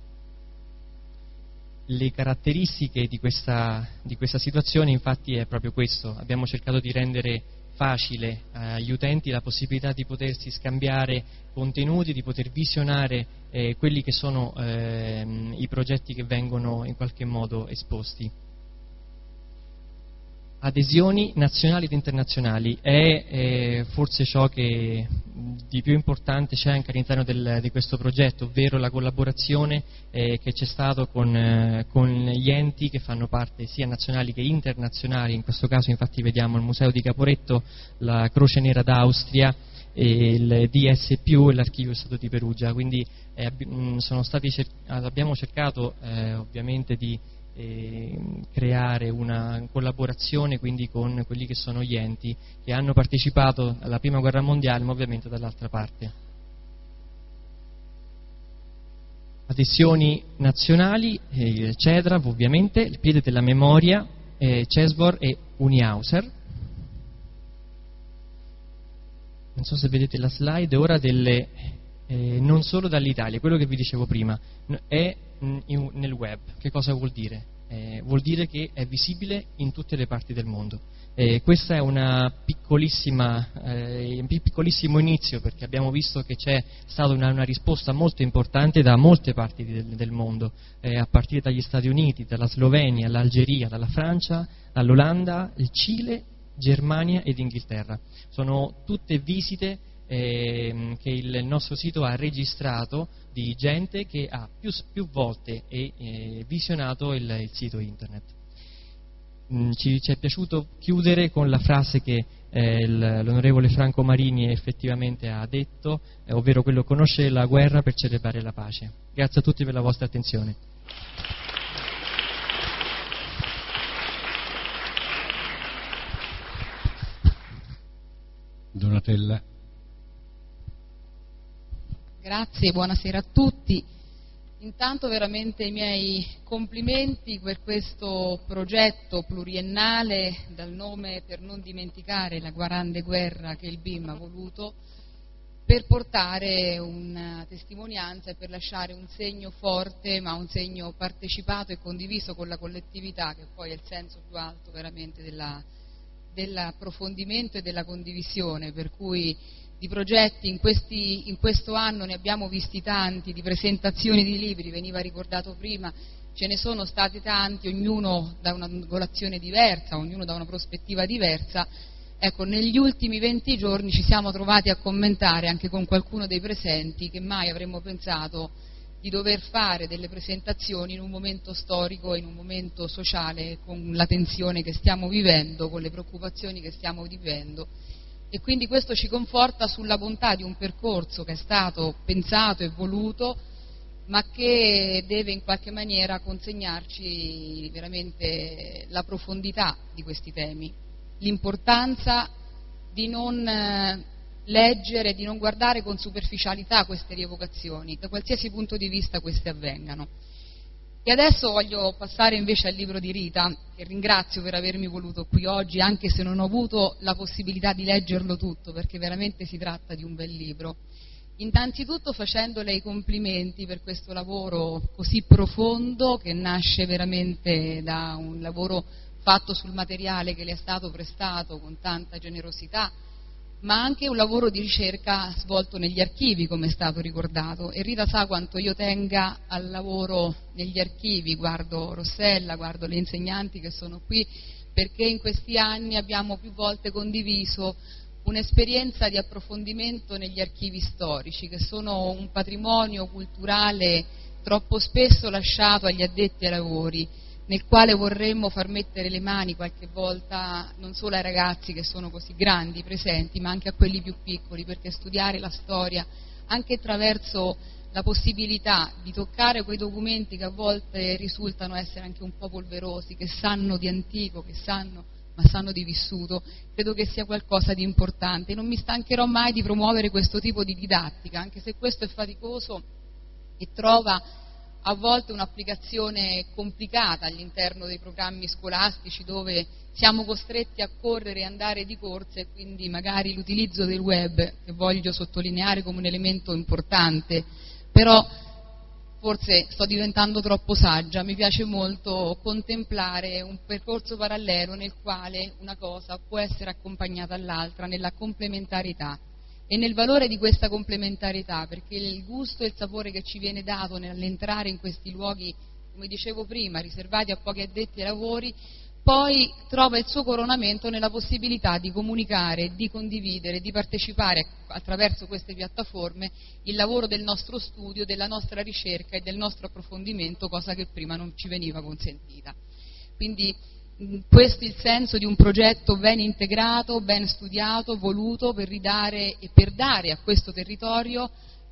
Le caratteristiche di questa situazione infatti è proprio questo: abbiamo cercato di rendere facile agli utenti la possibilità di potersi scambiare contenuti, di poter visionare quelli che sono i progetti che vengono in qualche modo esposti. Adesioni nazionali ed internazionali è forse ciò che di più importante c'è anche all'interno di questo progetto, ovvero la collaborazione che c'è stato con gli enti che fanno parte sia nazionali che internazionali. In questo caso infatti vediamo il Museo di Caporetto, la Croce Nera d'Austria, il DS+, e l'Archivio Stato di Perugia, quindi abbiamo cercato ovviamente di creare una collaborazione quindi con quelli che sono gli enti che hanno partecipato alla Prima Guerra Mondiale, ma ovviamente dall'altra parte. Adesioni nazionali, CEDRAV ovviamente, il Piede della Memoria, CESVOR e Unihauser. Non so se vedete la slide ora non solo dall'Italia, quello che vi dicevo prima, è nel web. Che cosa vuol dire? Vuol dire che è visibile in tutte le parti del mondo. Questo è un piccolissimo inizio, perché abbiamo visto che c'è stata una risposta molto importante da molte parti del mondo, a partire dagli Stati Uniti, dalla Slovenia, dall'Algeria, dalla Francia, dall'Olanda, il Cile, Germania ed Inghilterra. Sono tutte visite che il nostro sito ha registrato di gente che ha più volte visionato il sito internet. Ci è piaciuto chiudere con la frase che l'onorevole Franco Marini effettivamente ha detto, ovvero quello: conoscere la guerra per celebrare la pace. Grazie a tutti per la vostra attenzione. Donatella. Grazie, buonasera a tutti. Intanto veramente i miei complimenti per questo progetto pluriennale dal nome Per non dimenticare la grande guerra che il BIM ha voluto, per portare una testimonianza e per lasciare un segno forte, ma un segno partecipato e condiviso con la collettività, che poi è il senso più alto veramente dell'approfondimento e della condivisione, per cui di progetti in questo anno ne abbiamo visti tanti, di presentazioni di libri, veniva ricordato prima, ce ne sono stati tanti, ognuno da un'angolazione diversa, ognuno da una prospettiva diversa. Ecco, negli ultimi 20 giorni ci siamo trovati a commentare anche con qualcuno dei presenti che mai avremmo pensato di dover fare delle presentazioni in un momento storico e in un momento sociale, con la tensione che stiamo vivendo, con le preoccupazioni che stiamo vivendo. E quindi questo ci conforta sulla bontà di un percorso che è stato pensato e voluto, ma che deve in qualche maniera consegnarci veramente la profondità di questi temi, l'importanza di non leggere, di non guardare con superficialità queste rievocazioni, da qualsiasi punto di vista queste avvengano. E adesso voglio passare invece al libro di Rita, che ringrazio per avermi voluto qui oggi, anche se non ho avuto la possibilità di leggerlo tutto, perché veramente si tratta di un bel libro. Innanzitutto facendole i complimenti per questo lavoro così profondo, che nasce veramente da un lavoro fatto sul materiale che le è stato prestato con tanta generosità, ma anche un lavoro di ricerca svolto negli archivi, come è stato ricordato. E Rita sa quanto io tenga al lavoro negli archivi, guardo Rossella, guardo le insegnanti che sono qui, perché in questi anni abbiamo più volte condiviso un'esperienza di approfondimento negli archivi storici, che sono un patrimonio culturale troppo spesso lasciato agli addetti ai lavori, nel quale vorremmo far mettere le mani qualche volta non solo ai ragazzi che sono così grandi, presenti, ma anche a quelli più piccoli, perché studiare la storia anche attraverso la possibilità di toccare quei documenti che a volte risultano essere anche un po' polverosi, che sanno di antico, ma sanno di vissuto, credo che sia qualcosa di importante. Non mi stancherò mai di promuovere questo tipo di didattica, anche se questo è faticoso e trova a volte un'applicazione complicata all'interno dei programmi scolastici, dove siamo costretti a correre e andare di corsa, e quindi magari l'utilizzo del web, che voglio sottolineare come un elemento importante, però forse sto diventando troppo saggia, mi piace molto contemplare un percorso parallelo nel quale una cosa può essere accompagnata all'altra, nella complementarietà e nel valore di questa complementarietà, perché il gusto e il sapore che ci viene dato nell'entrare in questi luoghi, come dicevo prima, riservati a pochi addetti ai lavori, poi trova il suo coronamento nella possibilità di comunicare, di condividere, di partecipare attraverso queste piattaforme il lavoro del nostro studio, della nostra ricerca e del nostro approfondimento, cosa che prima non ci veniva consentita. Quindi questo è il senso di un progetto ben integrato, ben studiato, voluto per ridare e per dare a questo territorio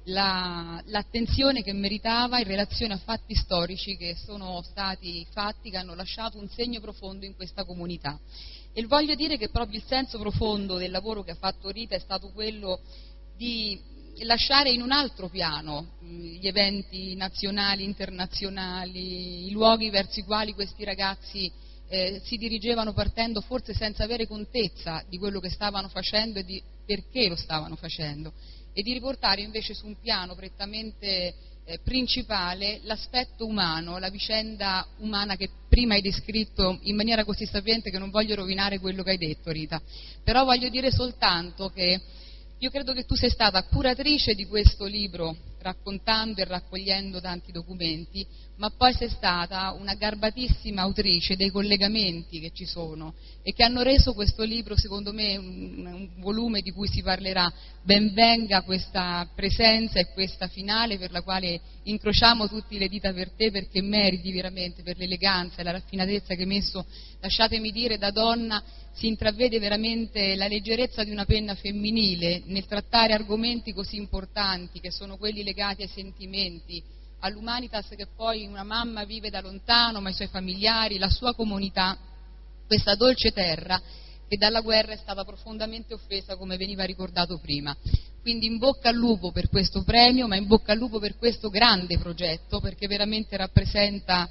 l'attenzione che meritava in relazione a fatti storici che sono stati fatti, che hanno lasciato un segno profondo in questa comunità. E voglio dire che proprio il senso profondo del lavoro che ha fatto Rita è stato quello di lasciare in un altro piano gli eventi nazionali, internazionali, i luoghi verso i quali questi ragazzi si dirigevano partendo forse senza avere contezza di quello che stavano facendo e di perché lo stavano facendo, e di riportare invece su un piano prettamente principale l'aspetto umano, la vicenda umana che prima hai descritto in maniera così sapiente che non voglio rovinare quello che hai detto, Rita, però voglio dire soltanto che io credo che tu sei stata curatrice di questo libro, raccontando e raccogliendo tanti documenti, ma poi sei stata una garbatissima autrice dei collegamenti che ci sono e che hanno reso questo libro, secondo me, un volume di cui si parlerà. Ben venga questa presenza e questa finale per la quale incrociamo tutti le dita per te, perché meriti veramente, per l'eleganza e la raffinatezza che hai messo, lasciatemi dire, da donna si intravede veramente la leggerezza di una penna femminile nel trattare argomenti così importanti che sono quelli legati ai sentimenti, all'humanitas che poi una mamma vive da lontano, ma i suoi familiari, la sua comunità, questa dolce terra che dalla guerra è stata profondamente offesa, come veniva ricordato prima. Quindi in bocca al lupo per questo premio, ma in bocca al lupo per questo grande progetto, perché veramente rappresenta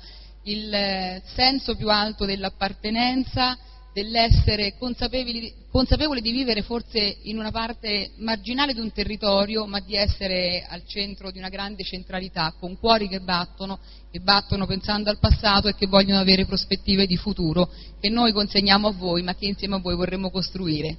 il senso più alto dell'appartenenza, dell'essere consapevoli di vivere forse in una parte marginale di un territorio, ma di essere al centro di una grande centralità, con cuori che battono pensando al passato e che vogliono avere prospettive di futuro che noi consegniamo a voi, ma che insieme a voi vorremmo costruire.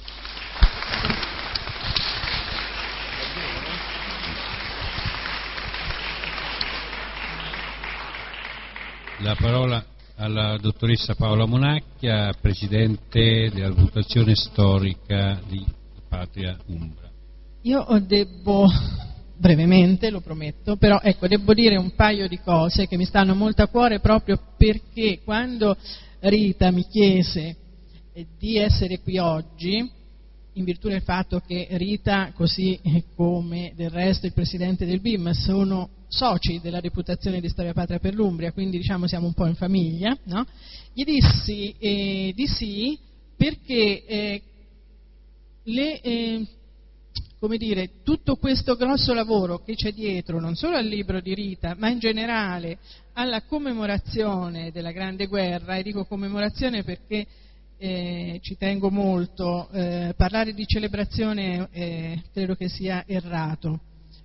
La parola alla dottoressa Paola Monacchia, Presidente della Valutazione Storica di Patria Umbra. Io devo, brevemente, lo prometto, però devo dire un paio di cose che mi stanno molto a cuore, proprio perché quando Rita mi chiese di essere qui oggi, in virtù del fatto che Rita, così come del resto il Presidente del BIM, sono soci della reputazione di Storia Patria per l'Umbria, quindi diciamo siamo un po' in famiglia, no? Gli dissi di sì perché tutto questo grosso lavoro che c'è dietro, non solo al libro di Rita, ma in generale alla commemorazione della Grande Guerra, e dico commemorazione perché ci tengo molto, parlare di celebrazione credo che sia errato,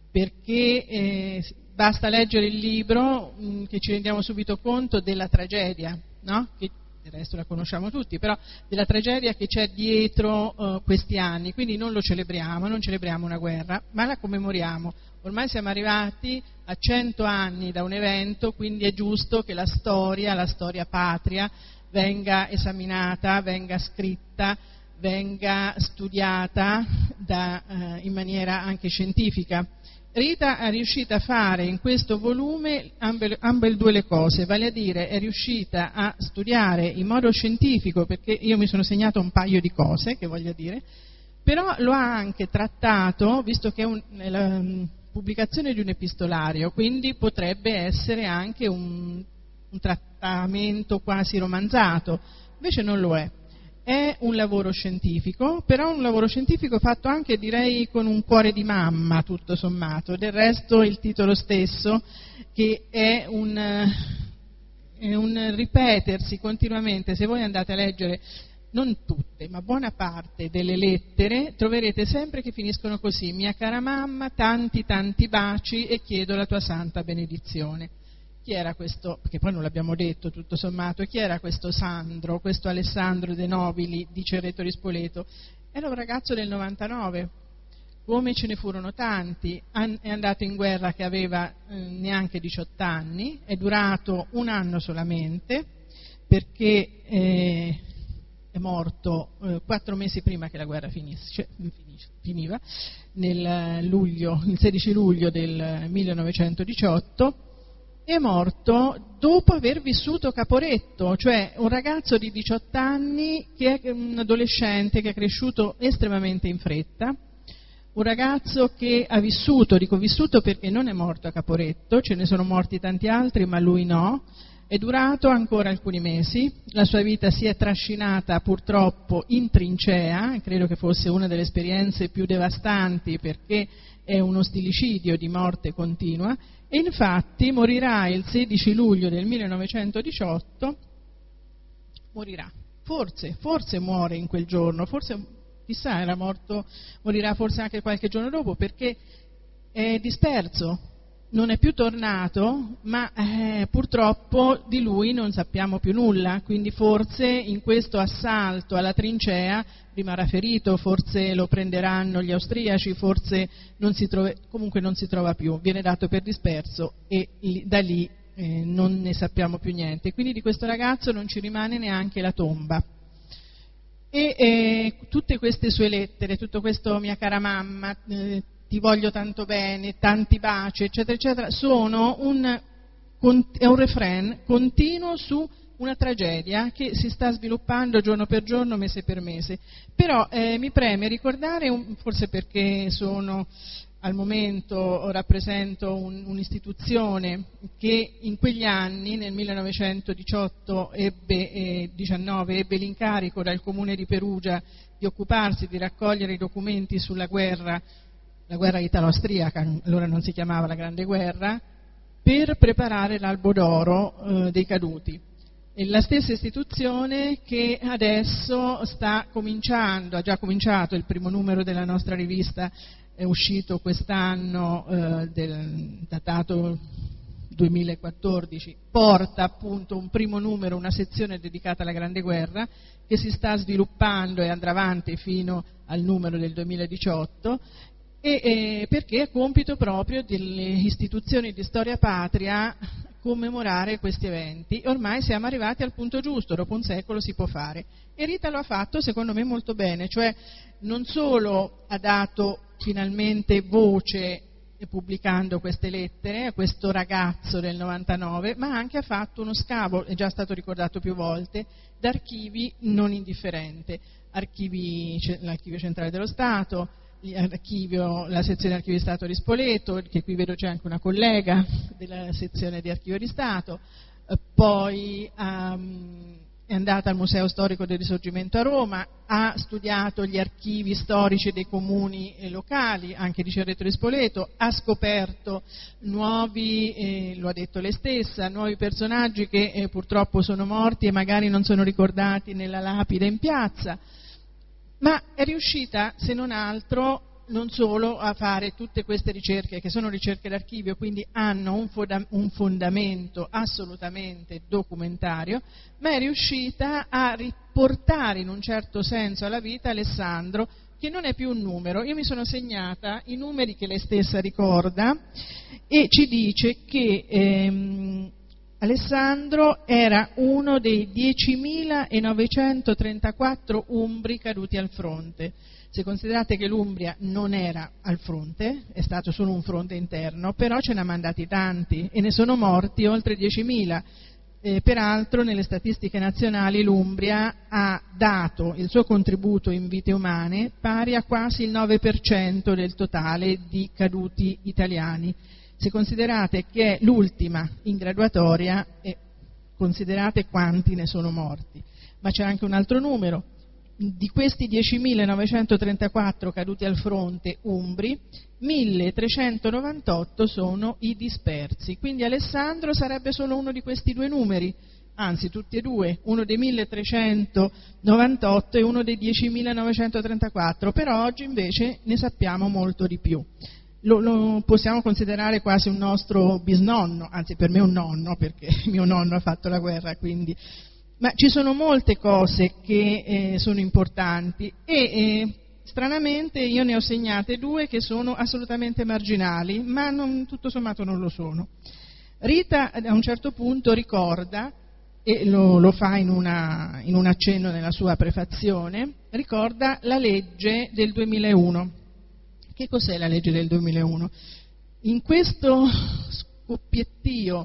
perché basta leggere il libro che ci rendiamo subito conto della tragedia, no? Che del resto la conosciamo tutti, però della tragedia che c'è dietro questi anni, quindi non lo celebriamo, non celebriamo una guerra, ma la commemoriamo. Ormai siamo arrivati a 100 anni da un evento, quindi è giusto che la storia patria, venga esaminata, venga scritta, venga studiata in maniera anche scientifica. Rita è riuscita a fare in questo volume ambedue le cose, vale a dire è riuscita a studiare in modo scientifico, perché io mi sono segnato un paio di cose che voglio dire, però lo ha anche trattato, visto che è la pubblicazione di un epistolario, quindi potrebbe essere anche un trattamento quasi romanzato, invece non lo è. È un lavoro scientifico, però un lavoro scientifico fatto anche, direi, con un cuore di mamma, tutto sommato. Del resto il titolo stesso, che è un ripetersi continuamente, se voi andate a leggere, non tutte, ma buona parte delle lettere, troverete sempre che finiscono così: mia cara mamma, tanti tanti baci e chiedo la tua santa benedizione. Chi era questo, perché poi non l'abbiamo detto tutto sommato, chi era questo Sandro, questo Alessandro De Nobili di Cerreto di Spoleto? Era un ragazzo del 99, come ce ne furono tanti, è andato in guerra che aveva neanche 18 anni, è durato un anno solamente, perché è morto 4 mesi prima che la guerra finiva, il 16 luglio del 1918, è morto dopo aver vissuto Caporetto, cioè un ragazzo di 18 anni, che è un adolescente che è cresciuto estremamente in fretta, un ragazzo che ha vissuto, dico vissuto perché non è morto a Caporetto, ce ne sono morti tanti altri ma lui no, è durato ancora alcuni mesi, la sua vita si è trascinata purtroppo in trincea, credo che fosse una delle esperienze più devastanti perché è uno stillicidio di morte continua, e infatti morirà il 16 luglio del 1918, morirà, forse muore in quel giorno, forse chissà, era morto, morirà forse anche qualche giorno dopo, perché è disperso, non è più tornato, ma purtroppo di lui non sappiamo più nulla, quindi forse in questo assalto alla trincea rimarrà ferito, forse lo prenderanno gli austriaci, forse comunque non si trova più, viene dato per disperso e da lì non ne sappiamo più niente. Quindi di questo ragazzo non ci rimane neanche la tomba. E tutte queste sue lettere, tutto questo mia cara mamma, ti voglio tanto bene, tanti baci, eccetera, eccetera, sono un refrain continuo su una tragedia che si sta sviluppando giorno per giorno, mese per mese. Però mi preme ricordare, forse perché sono al momento rappresento un'istituzione che in quegli anni, nel 1918 19 ebbe l'incarico dal Comune di Perugia di occuparsi di raccogliere i documenti sulla guerra, la guerra italo-austriaca, allora non si chiamava la Grande Guerra, per preparare l'albo d'oro dei caduti. È la stessa istituzione che adesso sta cominciando, ha già cominciato il primo numero della nostra rivista, è uscito quest'anno, datato 2014, porta appunto un primo numero, una sezione dedicata alla Grande Guerra, che si sta sviluppando e andrà avanti fino al numero del 2018, perché è compito proprio delle istituzioni di storia patria commemorare questi eventi. Ormai siamo arrivati al punto giusto, dopo un secolo si può fare, e Rita lo ha fatto secondo me molto bene, cioè non solo ha dato finalmente voce pubblicando queste lettere a questo ragazzo del 99, ma anche ha fatto uno scavo, è già stato ricordato più volte, d'archivi non indifferente, l'Archivio Centrale dello Stato, la sezione Archivio di Stato di Spoleto, che qui vedo c'è anche una collega della sezione di Archivio di Stato, poi è andata al Museo Storico del Risorgimento a Roma, ha studiato gli archivi storici dei comuni locali, anche di Cerreto di Spoleto, ha scoperto nuovi, lo ha detto lei stessa, nuovi personaggi che purtroppo sono morti e magari non sono ricordati nella lapide in piazza, ma è riuscita, se non altro, non solo a fare tutte queste ricerche, che sono ricerche d'archivio, quindi hanno un fondamento assolutamente documentario, ma è riuscita a riportare in un certo senso alla vita Alessandro, che non è più un numero. Io mi sono segnata i numeri che lei stessa ricorda e ci dice che Alessandro era uno dei 10.934 umbri caduti al fronte. Se considerate che l'Umbria non era al fronte, è stato solo un fronte interno, però ce ne ha mandati tanti e ne sono morti oltre 10.000. Peraltro nelle statistiche nazionali l'Umbria ha dato il suo contributo in vite umane pari a quasi il 9% del totale di caduti italiani. Se considerate che è l'ultima in graduatoria, considerate quanti ne sono morti. Ma c'è anche un altro numero. Di questi 10.934 caduti al fronte umbri, 1.398 sono i dispersi. Quindi Alessandro sarebbe solo uno di questi due numeri, anzi tutti e due, uno dei 1.398 e uno dei 10.934. Per oggi invece ne sappiamo molto di più. Lo possiamo considerare quasi un nostro bisnonno, anzi per me un nonno, perché mio nonno ha fatto la guerra, quindi. Ma ci sono molte cose che sono importanti e stranamente io ne ho segnate due che sono assolutamente marginali, ma tutto sommato non lo sono. Rita a un certo punto ricorda, e lo fa in un accenno nella sua prefazione, ricorda la legge del 2001. Che cos'è la legge del 2001? In questo scoppiettio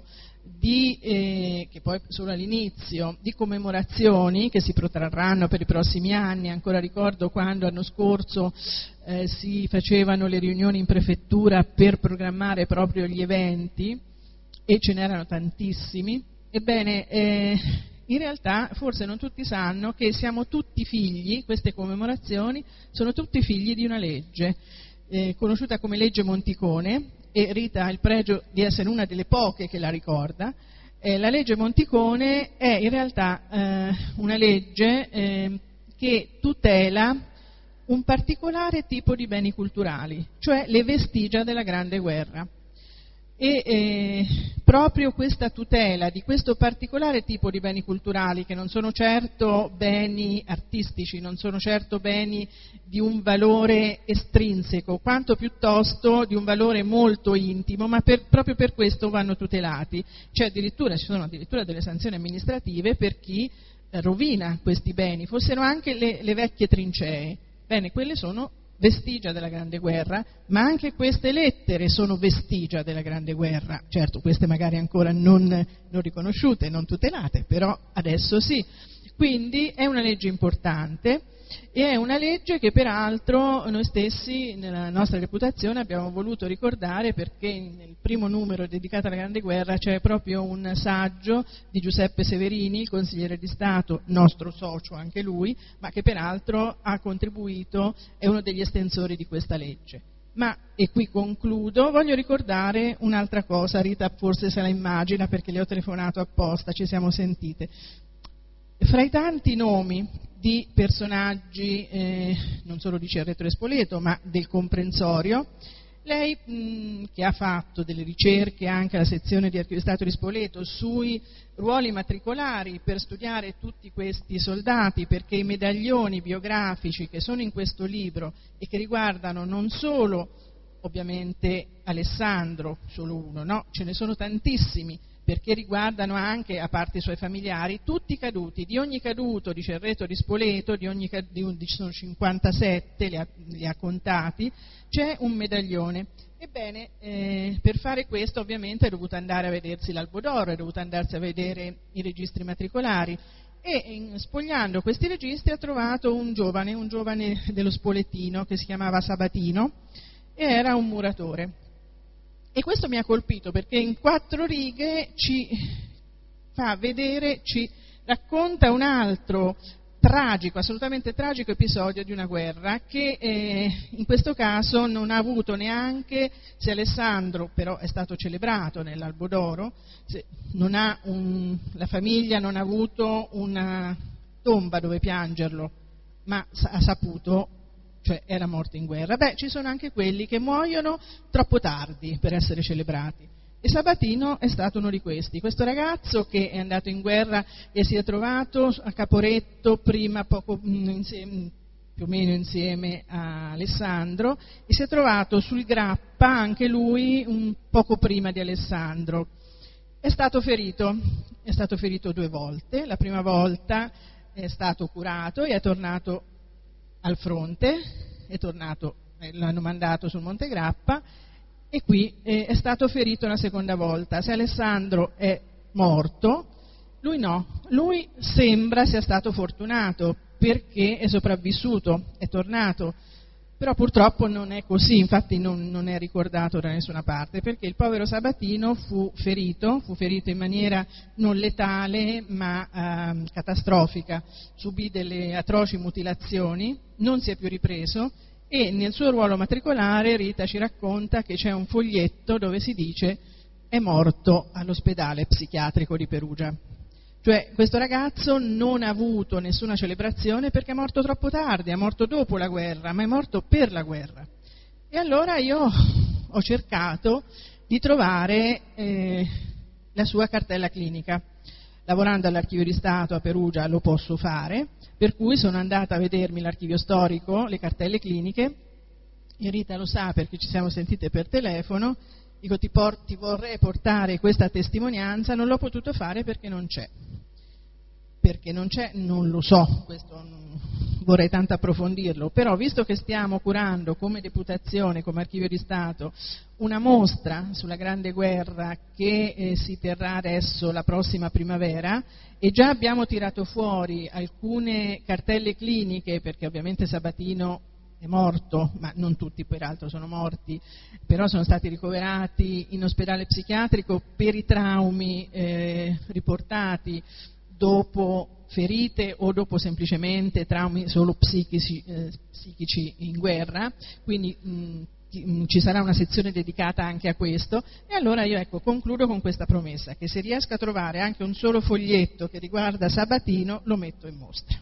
che poi solo all'inizio, di commemorazioni che si protrarranno per i prossimi anni. Ancora ricordo quando l'anno scorso si facevano le riunioni in prefettura per programmare proprio gli eventi, e ce n'erano tantissimi. Ebbene, in realtà forse non tutti sanno che siamo tutti figli, queste commemorazioni sono tutti figli di una legge conosciuta come legge Monticone, e Rita ha il pregio di essere una delle poche che la ricorda. La legge Monticone è in realtà una legge che tutela un particolare tipo di beni culturali, cioè le vestigia della Grande Guerra. E proprio questa tutela di questo particolare tipo di beni culturali, che non sono certo beni artistici, non sono certo beni di un valore estrinseco, quanto piuttosto di un valore molto intimo, ma proprio per questo vanno tutelati. Ci sono addirittura delle sanzioni amministrative per chi rovina questi beni, fossero anche le vecchie trincee. Bene, quelle sono vestigia della Grande Guerra, ma anche queste lettere sono vestigia della Grande Guerra. Certo, queste magari ancora non riconosciute, non tutelate, però adesso sì. Quindi è una legge importante, e è una legge che peraltro noi stessi nella nostra reputazione abbiamo voluto ricordare, perché nel primo numero dedicato alla Grande Guerra c'è proprio un saggio di Giuseppe Severini, il consigliere di Stato, nostro socio anche lui, ma che peraltro ha contribuito, è uno degli estensori di questa legge. Ma, e qui concludo, voglio ricordare un'altra cosa. Rita forse se la immagina perché le ho telefonato apposta, ci siamo sentite. Fra i tanti nomi di personaggi, non solo di Cerreto e Spoleto, ma del comprensorio, lei che ha fatto delle ricerche anche alla sezione di Archivio di Stato di Spoleto sui ruoli matricolari per studiare tutti questi soldati, perché i medaglioni biografici che sono in questo libro e che riguardano non solo ovviamente Alessandro, solo uno, no, ce ne sono tantissimi, perché riguardano anche, a parte i suoi familiari, tutti i caduti. Di ogni caduto di Cerreto di Spoleto, sono 57, li ha contati, c'è un medaglione. Ebbene, per fare questo ovviamente è dovuto andare a vedersi l'Albo d'Oro, è dovuto andarsi a vedere i registri matricolari, e spogliando questi registri ha trovato un giovane dello Spoletino che si chiamava Sabatino, e era un muratore. E questo mi ha colpito perché in 4 righe ci racconta un altro tragico, assolutamente tragico episodio di una guerra che in questo caso non ha avuto neanche, se Alessandro però è stato celebrato nell'Albo d'Oro, la famiglia non ha avuto una tomba dove piangerlo, ma ha saputo, cioè era morto in guerra. Ci sono anche quelli che muoiono troppo tardi per essere celebrati, e Sabatino è stato uno di questi. Questo ragazzo che è andato in guerra e si è trovato a Caporetto prima più o meno insieme a Alessandro, e si è trovato sul Grappa anche lui un poco prima di Alessandro. È stato ferito 2 volte. La prima volta è stato curato e è tornato al fronte, l'hanno mandato sul Monte Grappa, e qui è stato ferito la seconda volta. Se Alessandro è morto, lui no, lui sembra sia stato fortunato perché è sopravvissuto, è tornato, però purtroppo non è così, infatti non è ricordato da nessuna parte, perché il povero Sabatino fu ferito in maniera non letale ma catastrofica, subì delle atroci mutilazioni, non si è più ripreso, e nel suo ruolo matricolare Rita ci racconta che c'è un foglietto dove si dice è morto all'ospedale psichiatrico di Perugia. Cioè questo ragazzo non ha avuto nessuna celebrazione perché è morto troppo tardi, è morto dopo la guerra, ma è morto per la guerra. E allora io ho cercato di trovare la sua cartella clinica. Lavorando all'Archivio di Stato a Perugia lo posso fare, per cui sono andata a vedermi l'archivio storico, le cartelle cliniche, e Rita lo sa perché ci siamo sentite per telefono. Dico ti vorrei portare questa testimonianza, non l'ho potuto fare perché non c'è. Perché non c'è, non lo so, questo vorrei tanto approfondirlo, però visto che stiamo curando come Deputazione, come Archivio di Stato, una mostra sulla Grande Guerra che si terrà adesso la prossima primavera, e già abbiamo tirato fuori alcune cartelle cliniche, perché ovviamente Sabatino è morto, ma non tutti peraltro sono morti, però sono stati ricoverati in ospedale psichiatrico per i traumi riportati dopo ferite o dopo semplicemente traumi solo psichici in guerra, quindi ci sarà una sezione dedicata anche a questo. E allora io concludo con questa promessa, che se riesco a trovare anche un solo foglietto che riguarda Sabatino lo metto in mostra.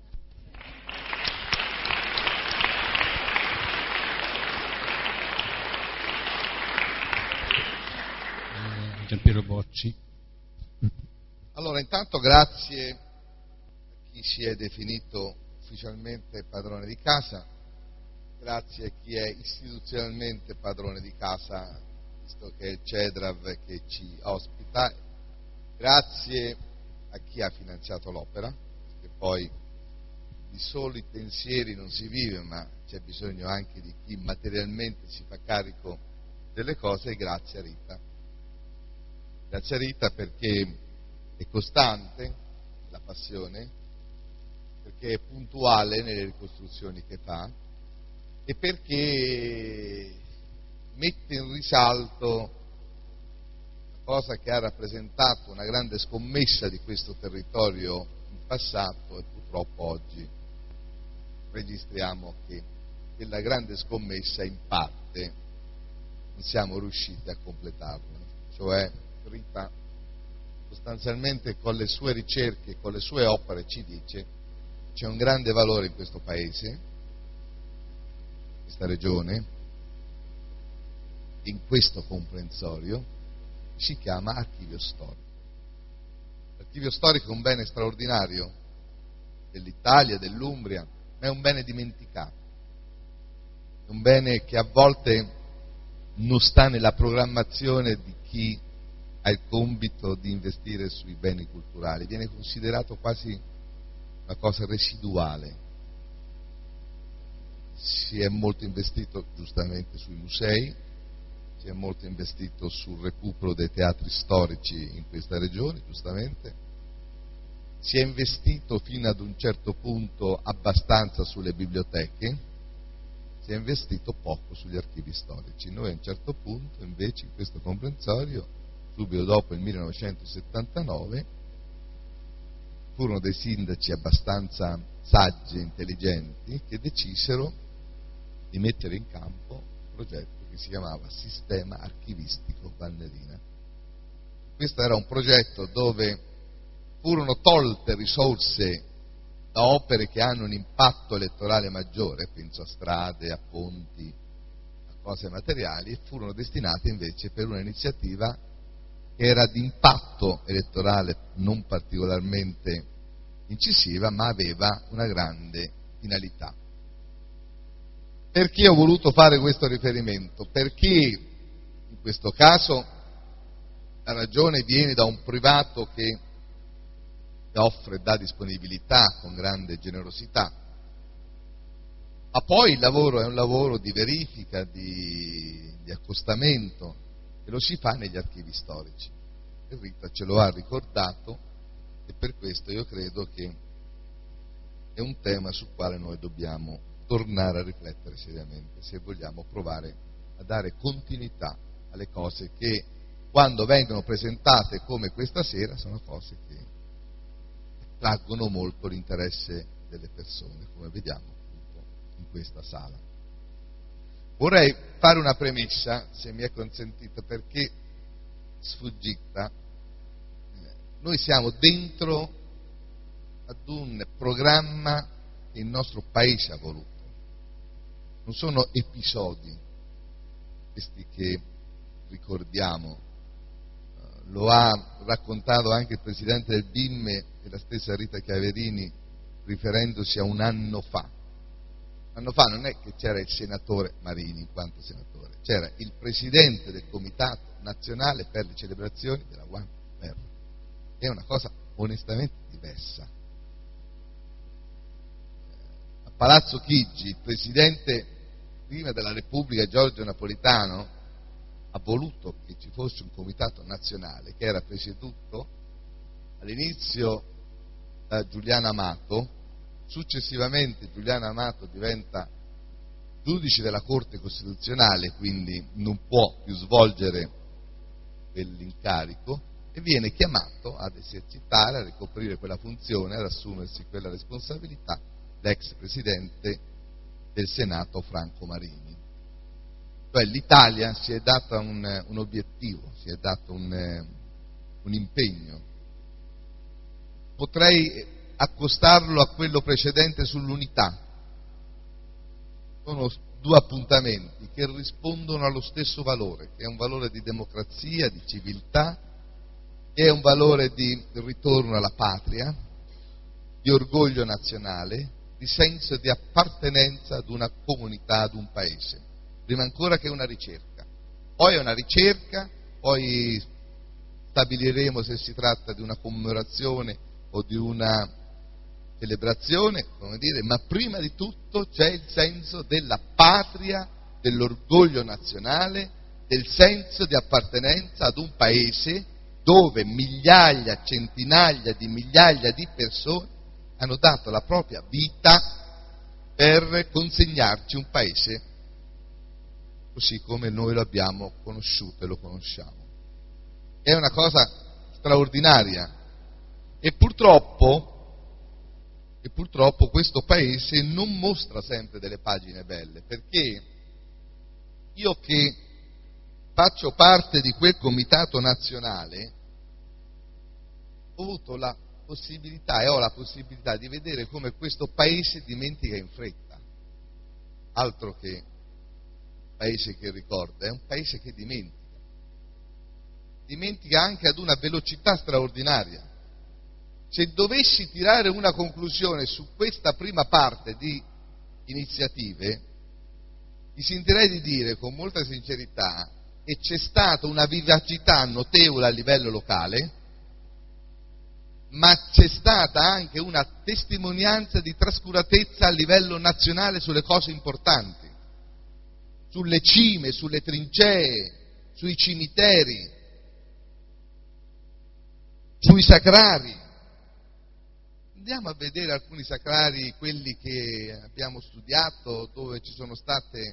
Giampiero Bocci. Allora, intanto grazie a chi si è definito ufficialmente padrone di casa, grazie a chi è istituzionalmente padrone di casa, visto che è il CEDRAV che ci ospita, grazie a chi ha finanziato l'opera, perché poi di soli pensieri non si vive, ma c'è bisogno anche di chi materialmente si fa carico delle cose, e grazie a Rita. Grazie a Rita perché è costante la passione, perché è puntuale nelle ricostruzioni che fa e perché mette in risalto una cosa che ha rappresentato una grande scommessa di questo territorio in passato, e purtroppo oggi registriamo che quella grande scommessa in parte non siamo riusciti a completarla. Cioè Rita sostanzialmente con le sue ricerche, con le sue opere ci dice: c'è un grande valore in questo paese, in questa regione, in questo comprensorio, si chiama archivio storico. L'archivio storico è un bene straordinario dell'Italia, dell'Umbria, ma è un bene dimenticato, è un bene che a volte non sta nella programmazione di chi ha il compito di investire sui beni culturali, viene considerato quasi una cosa residuale. Si è molto investito giustamente sui musei, si è molto investito sul recupero dei teatri storici in questa regione, giustamente, si è investito fino ad un certo punto abbastanza sulle biblioteche, si è investito poco sugli archivi storici. Noi a un certo punto invece in questo comprensorio, subito dopo il 1979, furono dei sindaci abbastanza saggi e intelligenti che decisero di mettere in campo un progetto che si chiamava Sistema Archivistico Valnerina. Questo era un progetto dove furono tolte risorse da opere che hanno un impatto elettorale maggiore, penso a strade, a ponti, a cose materiali, e furono destinate invece per un'iniziativa che era di impatto elettorale non particolarmente incisiva, ma aveva una grande finalità. Perché ho voluto fare questo riferimento? Perché in questo caso la ragione viene da un privato che offre e dà disponibilità con grande generosità, ma poi il lavoro è un lavoro di verifica, di accostamento, e lo si fa negli archivi storici. E Rita ce lo ha ricordato, e per questo io credo che è un tema sul quale noi dobbiamo tornare a riflettere seriamente, se vogliamo provare a dare continuità alle cose che, quando vengono presentate come questa sera, sono cose che traggono molto l'interesse delle persone, come vediamo appunto in questa sala. Vorrei fare una premessa, se mi è consentito, perché sfuggita. Noi siamo dentro ad un programma che il nostro Paese ha voluto. Non sono episodi questi che ricordiamo, lo ha raccontato anche il Presidente del BIM e la stessa Rita Chiaverini riferendosi a un anno fa. Un anno fa non è che c'era il senatore Marini in quanto senatore, c'era il Presidente del Comitato Nazionale per le celebrazioni della guerra. È una cosa onestamente diversa. Palazzo Chigi, il Presidente prima della Repubblica Giorgio Napolitano ha voluto che ci fosse un comitato nazionale che era presieduto all'inizio da Giuliano Amato, successivamente Giuliano Amato diventa giudice della Corte Costituzionale, quindi non può più svolgere quell'incarico, e viene chiamato ad esercitare, a ricoprire quella funzione, ad assumersi quella responsabilità, l'ex Presidente del Senato Franco Marini. Cioè l'Italia si è data un obiettivo, si è dato un impegno. Potrei accostarlo a quello precedente sull'unità. Sono due appuntamenti che rispondono allo stesso valore, che è un valore di democrazia, di civiltà, che è un valore di ritorno alla patria, di orgoglio nazionale, di senso di appartenenza ad una comunità, ad un paese, prima ancora che una ricerca. Poi è una ricerca, poi stabiliremo se si tratta di una commemorazione o di una celebrazione, come dire, ma prima di tutto c'è il senso della patria, dell'orgoglio nazionale, del senso di appartenenza ad un paese dove migliaia, centinaia di migliaia di persone hanno dato la propria vita per consegnarci un paese così come noi lo abbiamo conosciuto e lo conosciamo. È una cosa straordinaria e purtroppo questo paese non mostra sempre delle pagine belle, perché io che faccio parte di quel comitato nazionale ho avuto la possibilità e ho la possibilità di vedere come questo paese dimentica in fretta, altro che paese che ricorda, è un paese che dimentica anche ad una velocità straordinaria. Se dovessi tirare una conclusione su questa prima parte di iniziative, mi sentirei di dire con molta sincerità che c'è stata una vivacità notevole a livello locale, ma c'è stata anche una testimonianza di trascuratezza a livello nazionale sulle cose importanti, sulle cime, sulle trincee, sui cimiteri, sui sacrari. Andiamo a vedere alcuni sacrari, quelli che abbiamo studiato, dove ci sono stati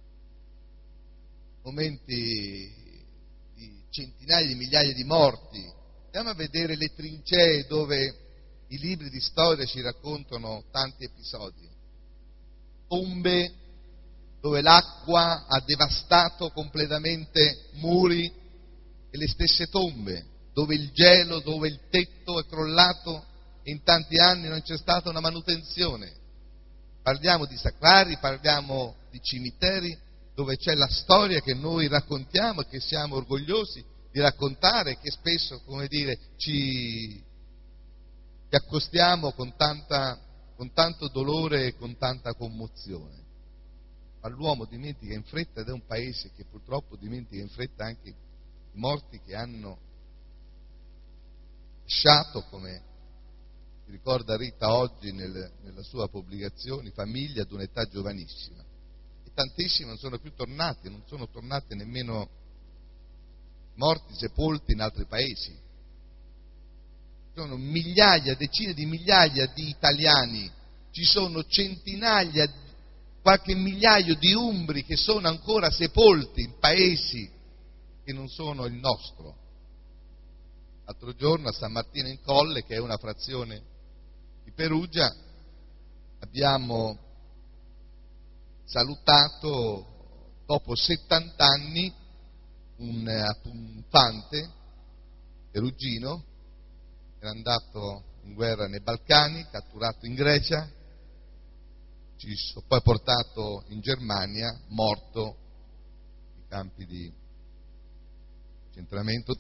momenti di centinaia di migliaia di morti. Andiamo a vedere le trincee dove i libri di storia ci raccontano tanti episodi. Tombe dove l'acqua ha devastato completamente muri e le stesse tombe, dove il gelo, dove il tetto è crollato e in tanti anni non c'è stata una manutenzione. Parliamo di sacrari, parliamo di cimiteri dove c'è la storia che noi raccontiamo e che siamo orgogliosi di raccontare, che spesso, come dire, ci accostiamo con tanto dolore e con tanta commozione. Ma l'uomo dimentica in fretta, ed è un paese che purtroppo dimentica in fretta anche i morti che hanno lasciato, come ricorda Rita oggi nella sua pubblicazione, famiglia ad un'età giovanissima. E tantissimi non sono più tornati, non sono tornati nemmeno morti, sepolti in altri paesi. Ci sono migliaia, decine di migliaia di italiani, ci sono centinaia, qualche migliaio di umbri che sono ancora sepolti in paesi che non sono il nostro. L'altro giorno a San Martino in Colle, che è una frazione di Perugia, abbiamo salutato dopo 70 anni un fante perugino, era andato in guerra nei Balcani, catturato in Grecia, poi portato in Germania, morto nei campi di concentramento,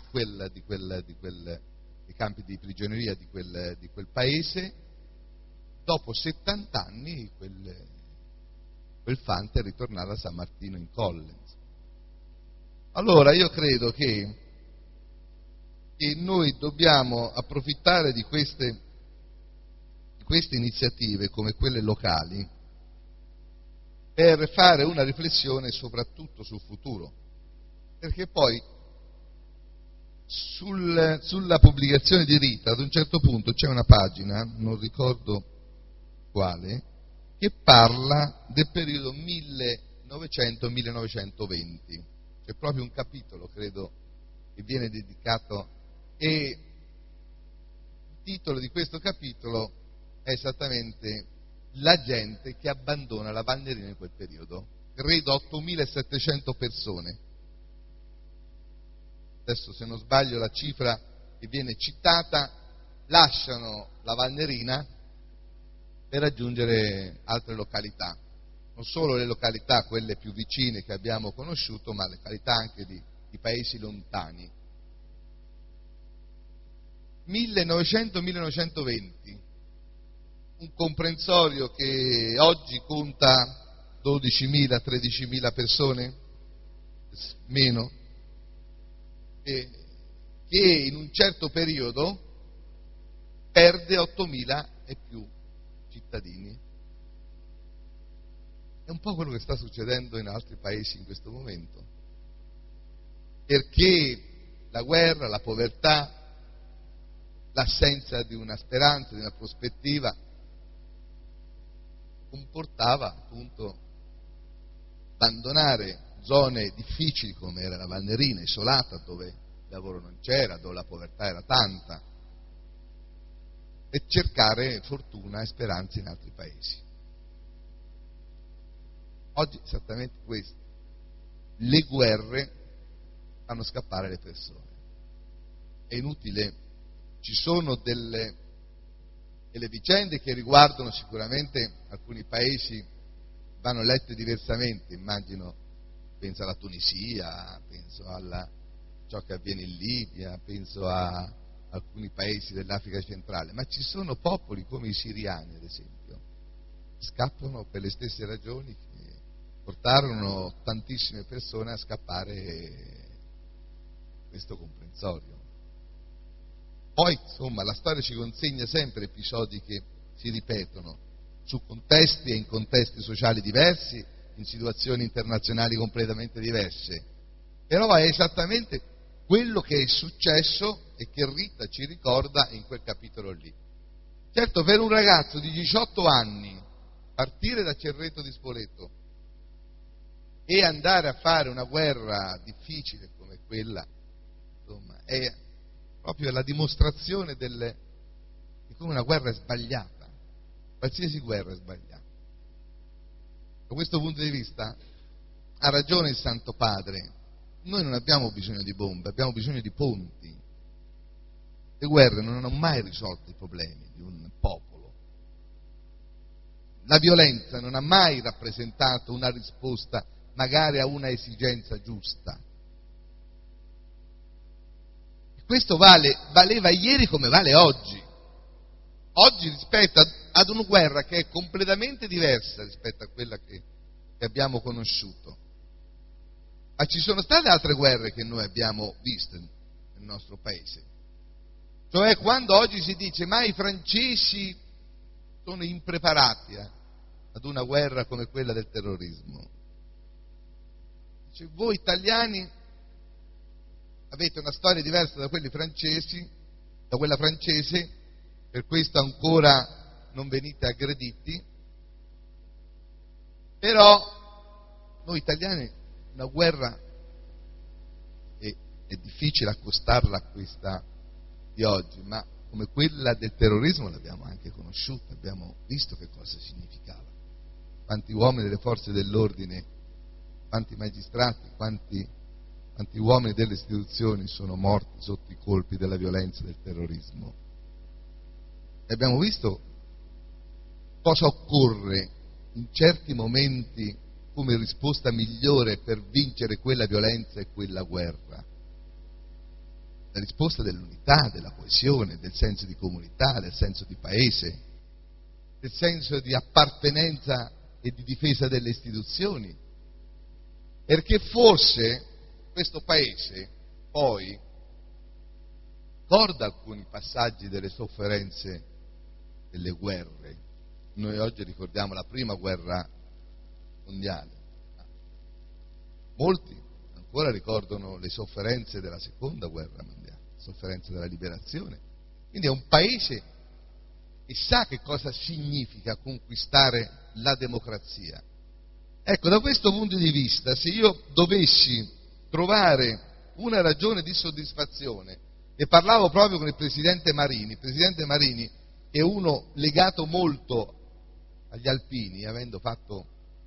i campi di prigioneria di quel paese. Dopo 70 anni quel fante è ritornato a San Martino in Colle. Allora io credo che noi dobbiamo approfittare di queste iniziative come quelle locali per fare una riflessione soprattutto sul futuro, perché poi sulla pubblicazione di Rita ad un certo punto c'è una pagina, non ricordo quale, che parla del periodo 1900-1920, c'è proprio un capitolo, credo, che viene dedicato, e il titolo di questo capitolo è esattamente La gente che abbandona la Val Nerina in quel periodo, credo 8.700 persone. Adesso, se non sbaglio, la cifra che viene citata, lasciano la Val Nerina per raggiungere altre località, non solo le località, quelle più vicine che abbiamo conosciuto, ma le località anche di paesi lontani. 1900-1920, un comprensorio che oggi conta 12.000-13.000 persone, meno, che in un certo periodo perde 8.000 e più cittadini. È un po' quello che sta succedendo in altri paesi in questo momento, perché la guerra, la povertà, l'assenza di una speranza, di una prospettiva comportava appunto abbandonare zone difficili come era la Val Nerina, isolata, dove il lavoro non c'era, dove la povertà era tanta, e cercare fortuna e speranza in altri paesi. Oggi è esattamente questo. Le guerre fanno scappare le persone. È inutile, ci sono delle vicende che riguardano sicuramente alcuni paesi, vanno lette diversamente, immagino, penso alla Tunisia, penso a ciò che avviene in Libia, penso a alcuni paesi dell'Africa centrale, ma ci sono popoli come i siriani, ad esempio, scappano per le stesse ragioni che portarono tantissime persone a scappare questo comprensorio. Poi, insomma, la storia ci consegna sempre episodi che si ripetono su contesti e in contesti sociali diversi, in situazioni internazionali completamente diverse, però è esattamente quello che è successo e che Rita ci ricorda in quel capitolo lì. Certo, per un ragazzo di 18 anni partire da Cerreto di Spoleto e andare a fare una guerra difficile come quella, insomma, è proprio la dimostrazione di come una guerra è sbagliata. Qualsiasi guerra è sbagliata. Da questo punto di vista ha ragione il Santo Padre. Noi non abbiamo bisogno di bombe, abbiamo bisogno di ponti. Le guerre non hanno mai risolto i problemi di un popolo. La violenza non ha mai rappresentato una risposta magari a una esigenza giusta. Questo valeva ieri come vale oggi. Oggi, rispetto ad una guerra che è completamente diversa rispetto a quella che abbiamo conosciuto. Ma ci sono state altre guerre che noi abbiamo visto nel nostro paese. Cioè, quando oggi si dice ma i francesi sono impreparati ad una guerra come quella del terrorismo. Cioè, voi italiani avete una storia diversa da quelli francesi, da quella francese, per questo ancora non venite aggrediti, però noi italiani una guerra è difficile accostarla a questa di oggi, ma come quella del terrorismo l'abbiamo anche conosciuta, abbiamo visto che cosa significava. Quanti uomini delle forze dell'ordine, quanti magistrati, quanti uomini delle istituzioni sono morti sotto i colpi della violenza del terrorismo. E abbiamo visto cosa occorre in certi momenti come risposta migliore per vincere quella violenza e quella guerra. La risposta dell'unità, della coesione, del senso di comunità, del senso di paese, del senso di appartenenza e di difesa delle istituzioni. Perché forse questo paese poi ricorda alcuni passaggi delle sofferenze delle guerre. Noi oggi ricordiamo la prima guerra mondiale. Molti ancora ricordano le sofferenze della seconda guerra mondiale, le sofferenze della liberazione. Quindi è un paese che sa che cosa significa conquistare la democrazia. Ecco, da questo punto di vista, se io dovessi trovare una ragione di soddisfazione, e parlavo proprio con il Presidente Marini è uno legato molto agli alpini, avendo fatto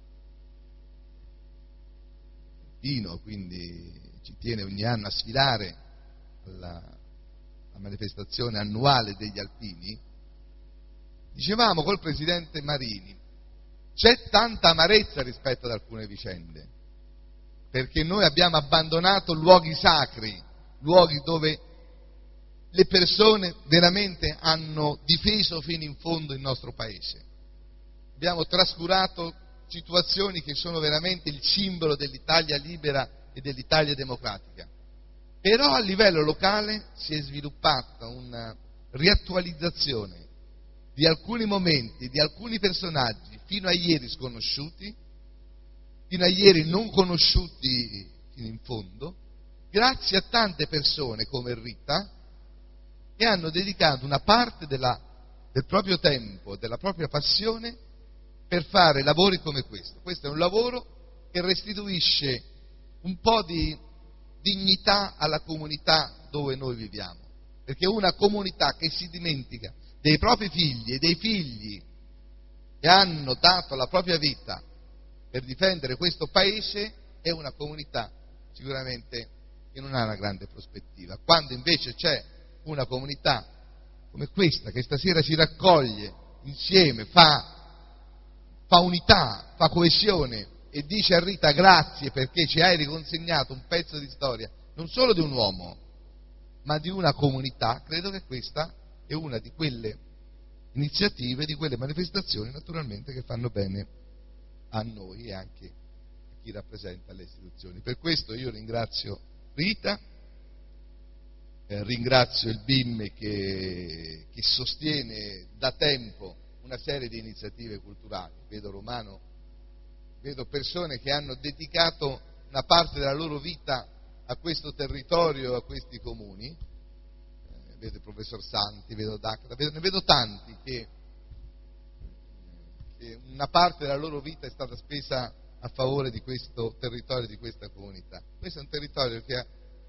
alpino, quindi ci tiene ogni anno a sfilare alla manifestazione annuale degli alpini. Dicevamo col Presidente Marini, c'è tanta amarezza rispetto ad alcune vicende, perché noi abbiamo abbandonato luoghi sacri, luoghi dove le persone veramente hanno difeso fino in fondo il nostro paese. Abbiamo trascurato situazioni che sono veramente il simbolo dell'Italia libera e dell'Italia democratica. Però a livello locale si è sviluppata una riattualizzazione di alcuni momenti, di alcuni personaggi fino a ieri sconosciuti, fino a ieri non conosciuti fino in fondo, grazie a tante persone come Rita, che hanno dedicato una parte del proprio tempo, della propria passione per fare lavori come questo. Questo è un lavoro che restituisce un po' di dignità alla comunità dove noi viviamo, perché una comunità che si dimentica dei propri figli e dei figli che hanno dato la propria vita per difendere questo paese è una comunità sicuramente che non ha una grande prospettiva. Quando invece c'è una comunità come questa che stasera si raccoglie insieme, fa unità, fa coesione e dice a Rita grazie perché ci hai riconsegnato un pezzo di storia non solo di un uomo ma di una comunità, credo che questa è una di quelle iniziative, di quelle manifestazioni naturalmente che fanno bene a noi e anche a chi rappresenta le istituzioni. Per questo io ringrazio Rita, ringrazio il BIM che sostiene da tempo una serie di iniziative culturali. Vedo Romano, vedo persone che hanno dedicato una parte della loro vita a questo territorio, a questi comuni, vedo il professor Santi, vedo Dacra, ne vedo tanti che una parte della loro vita è stata spesa a favore di questo territorio, di questa comunità. Questo è un territorio che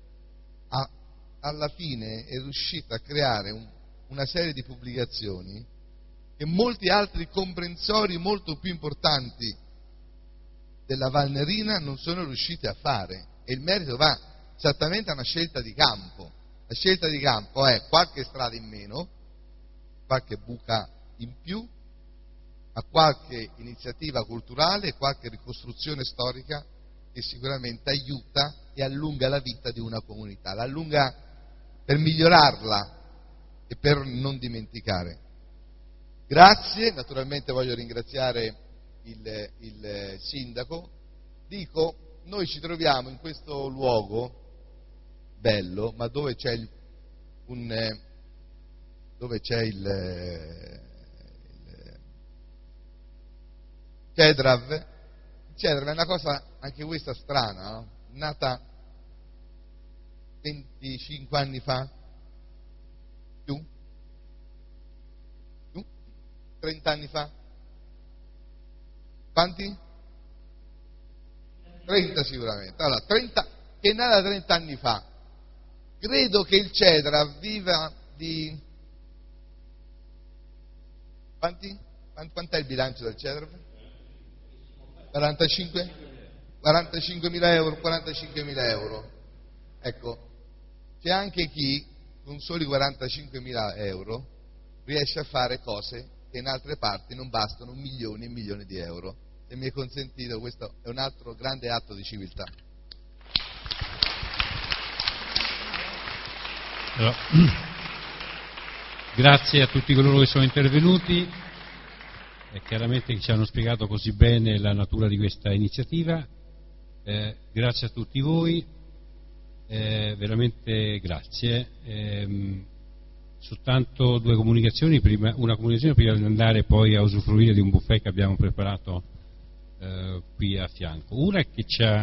alla fine è riuscito a creare una serie di pubblicazioni che molti altri comprensori molto più importanti della Valnerina non sono riusciti a fare, e il merito va esattamente a una scelta di campo. La scelta di campo è qualche strada in meno, qualche buca in più, a qualche iniziativa culturale e qualche ricostruzione storica che sicuramente aiuta e allunga la vita di una comunità, la allunga per migliorarla e per non dimenticare. Grazie, naturalmente voglio ringraziare il sindaco. Dico, noi ci troviamo in questo luogo bello, ma dove c'è il Cedrav. Il Cedrav è una cosa anche questa strana, no? Nata 25 anni fa, più 30 anni fa, quanti? 30 sicuramente. Allora, 30, che è nata 30 anni fa. Credo che il Cedrav viva di quanti? Quant'è il bilancio del Cedrav? 45.000 euro, 45.000 euro. Ecco, c'è anche chi con soli 45.000 euro riesce a fare cose che in altre parti non bastano milioni e milioni di euro. Se mi è consentito, questo è un altro grande atto di civiltà. Allora, grazie a tutti coloro che sono intervenuti e chiaramente che ci hanno spiegato così bene la natura di questa iniziativa. Grazie a tutti voi, veramente grazie. Soltanto due comunicazioni, una comunicazione prima di andare poi a usufruire di un buffet che abbiamo preparato qui a fianco. Una è che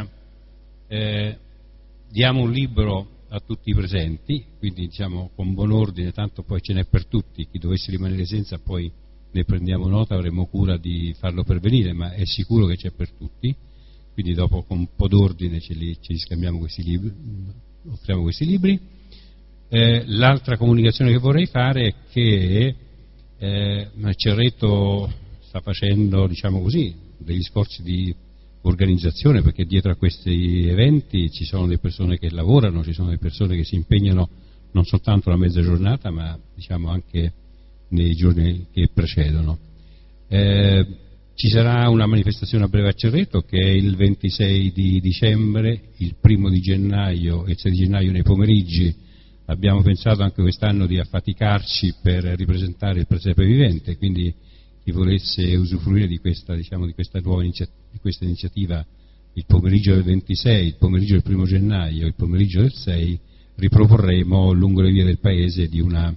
diamo un libro a tutti i presenti, quindi diciamo con buon ordine, tanto poi ce n'è per tutti, chi dovesse rimanere senza poi ne prendiamo nota, avremo cura di farlo pervenire, ma è sicuro che c'è per tutti, quindi dopo con un po' d'ordine ce li scambiamo questi libri, offriamo questi libri. L'altra comunicazione che vorrei fare è che Cerreto sta facendo, diciamo così, degli sforzi di organizzazione, perché dietro a questi eventi ci sono delle persone che lavorano, ci sono delle persone che si impegnano non soltanto la mezza giornata, ma diciamo anche nei giorni che precedono. Ci sarà una manifestazione a breve a Cerreto che è il 26 di dicembre, il 1 di gennaio e il 6 di gennaio nei pomeriggi. Abbiamo pensato anche quest'anno di affaticarci per ripresentare il presepe vivente, quindi chi volesse usufruire di questa nuova iniziativa, il pomeriggio del 26, il pomeriggio del 1 gennaio, il pomeriggio del 6, riproporremo lungo le vie del paese di una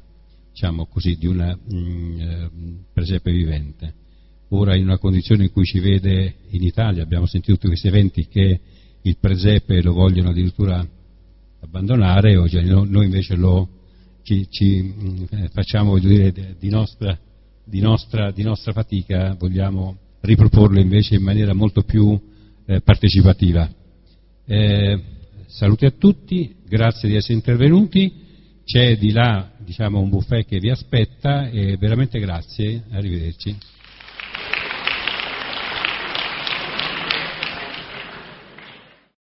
presepe vivente. Ora, in una condizione in cui ci vede in Italia, abbiamo sentito tutti questi eventi che il presepe lo vogliono addirittura abbandonare, noi invece facciamo, voglio dire, di nostra fatica, vogliamo riproporlo invece in maniera molto più partecipativa. Saluti a tutti, grazie di essere intervenuti, c'è di là un buffet che vi aspetta e veramente grazie, arrivederci.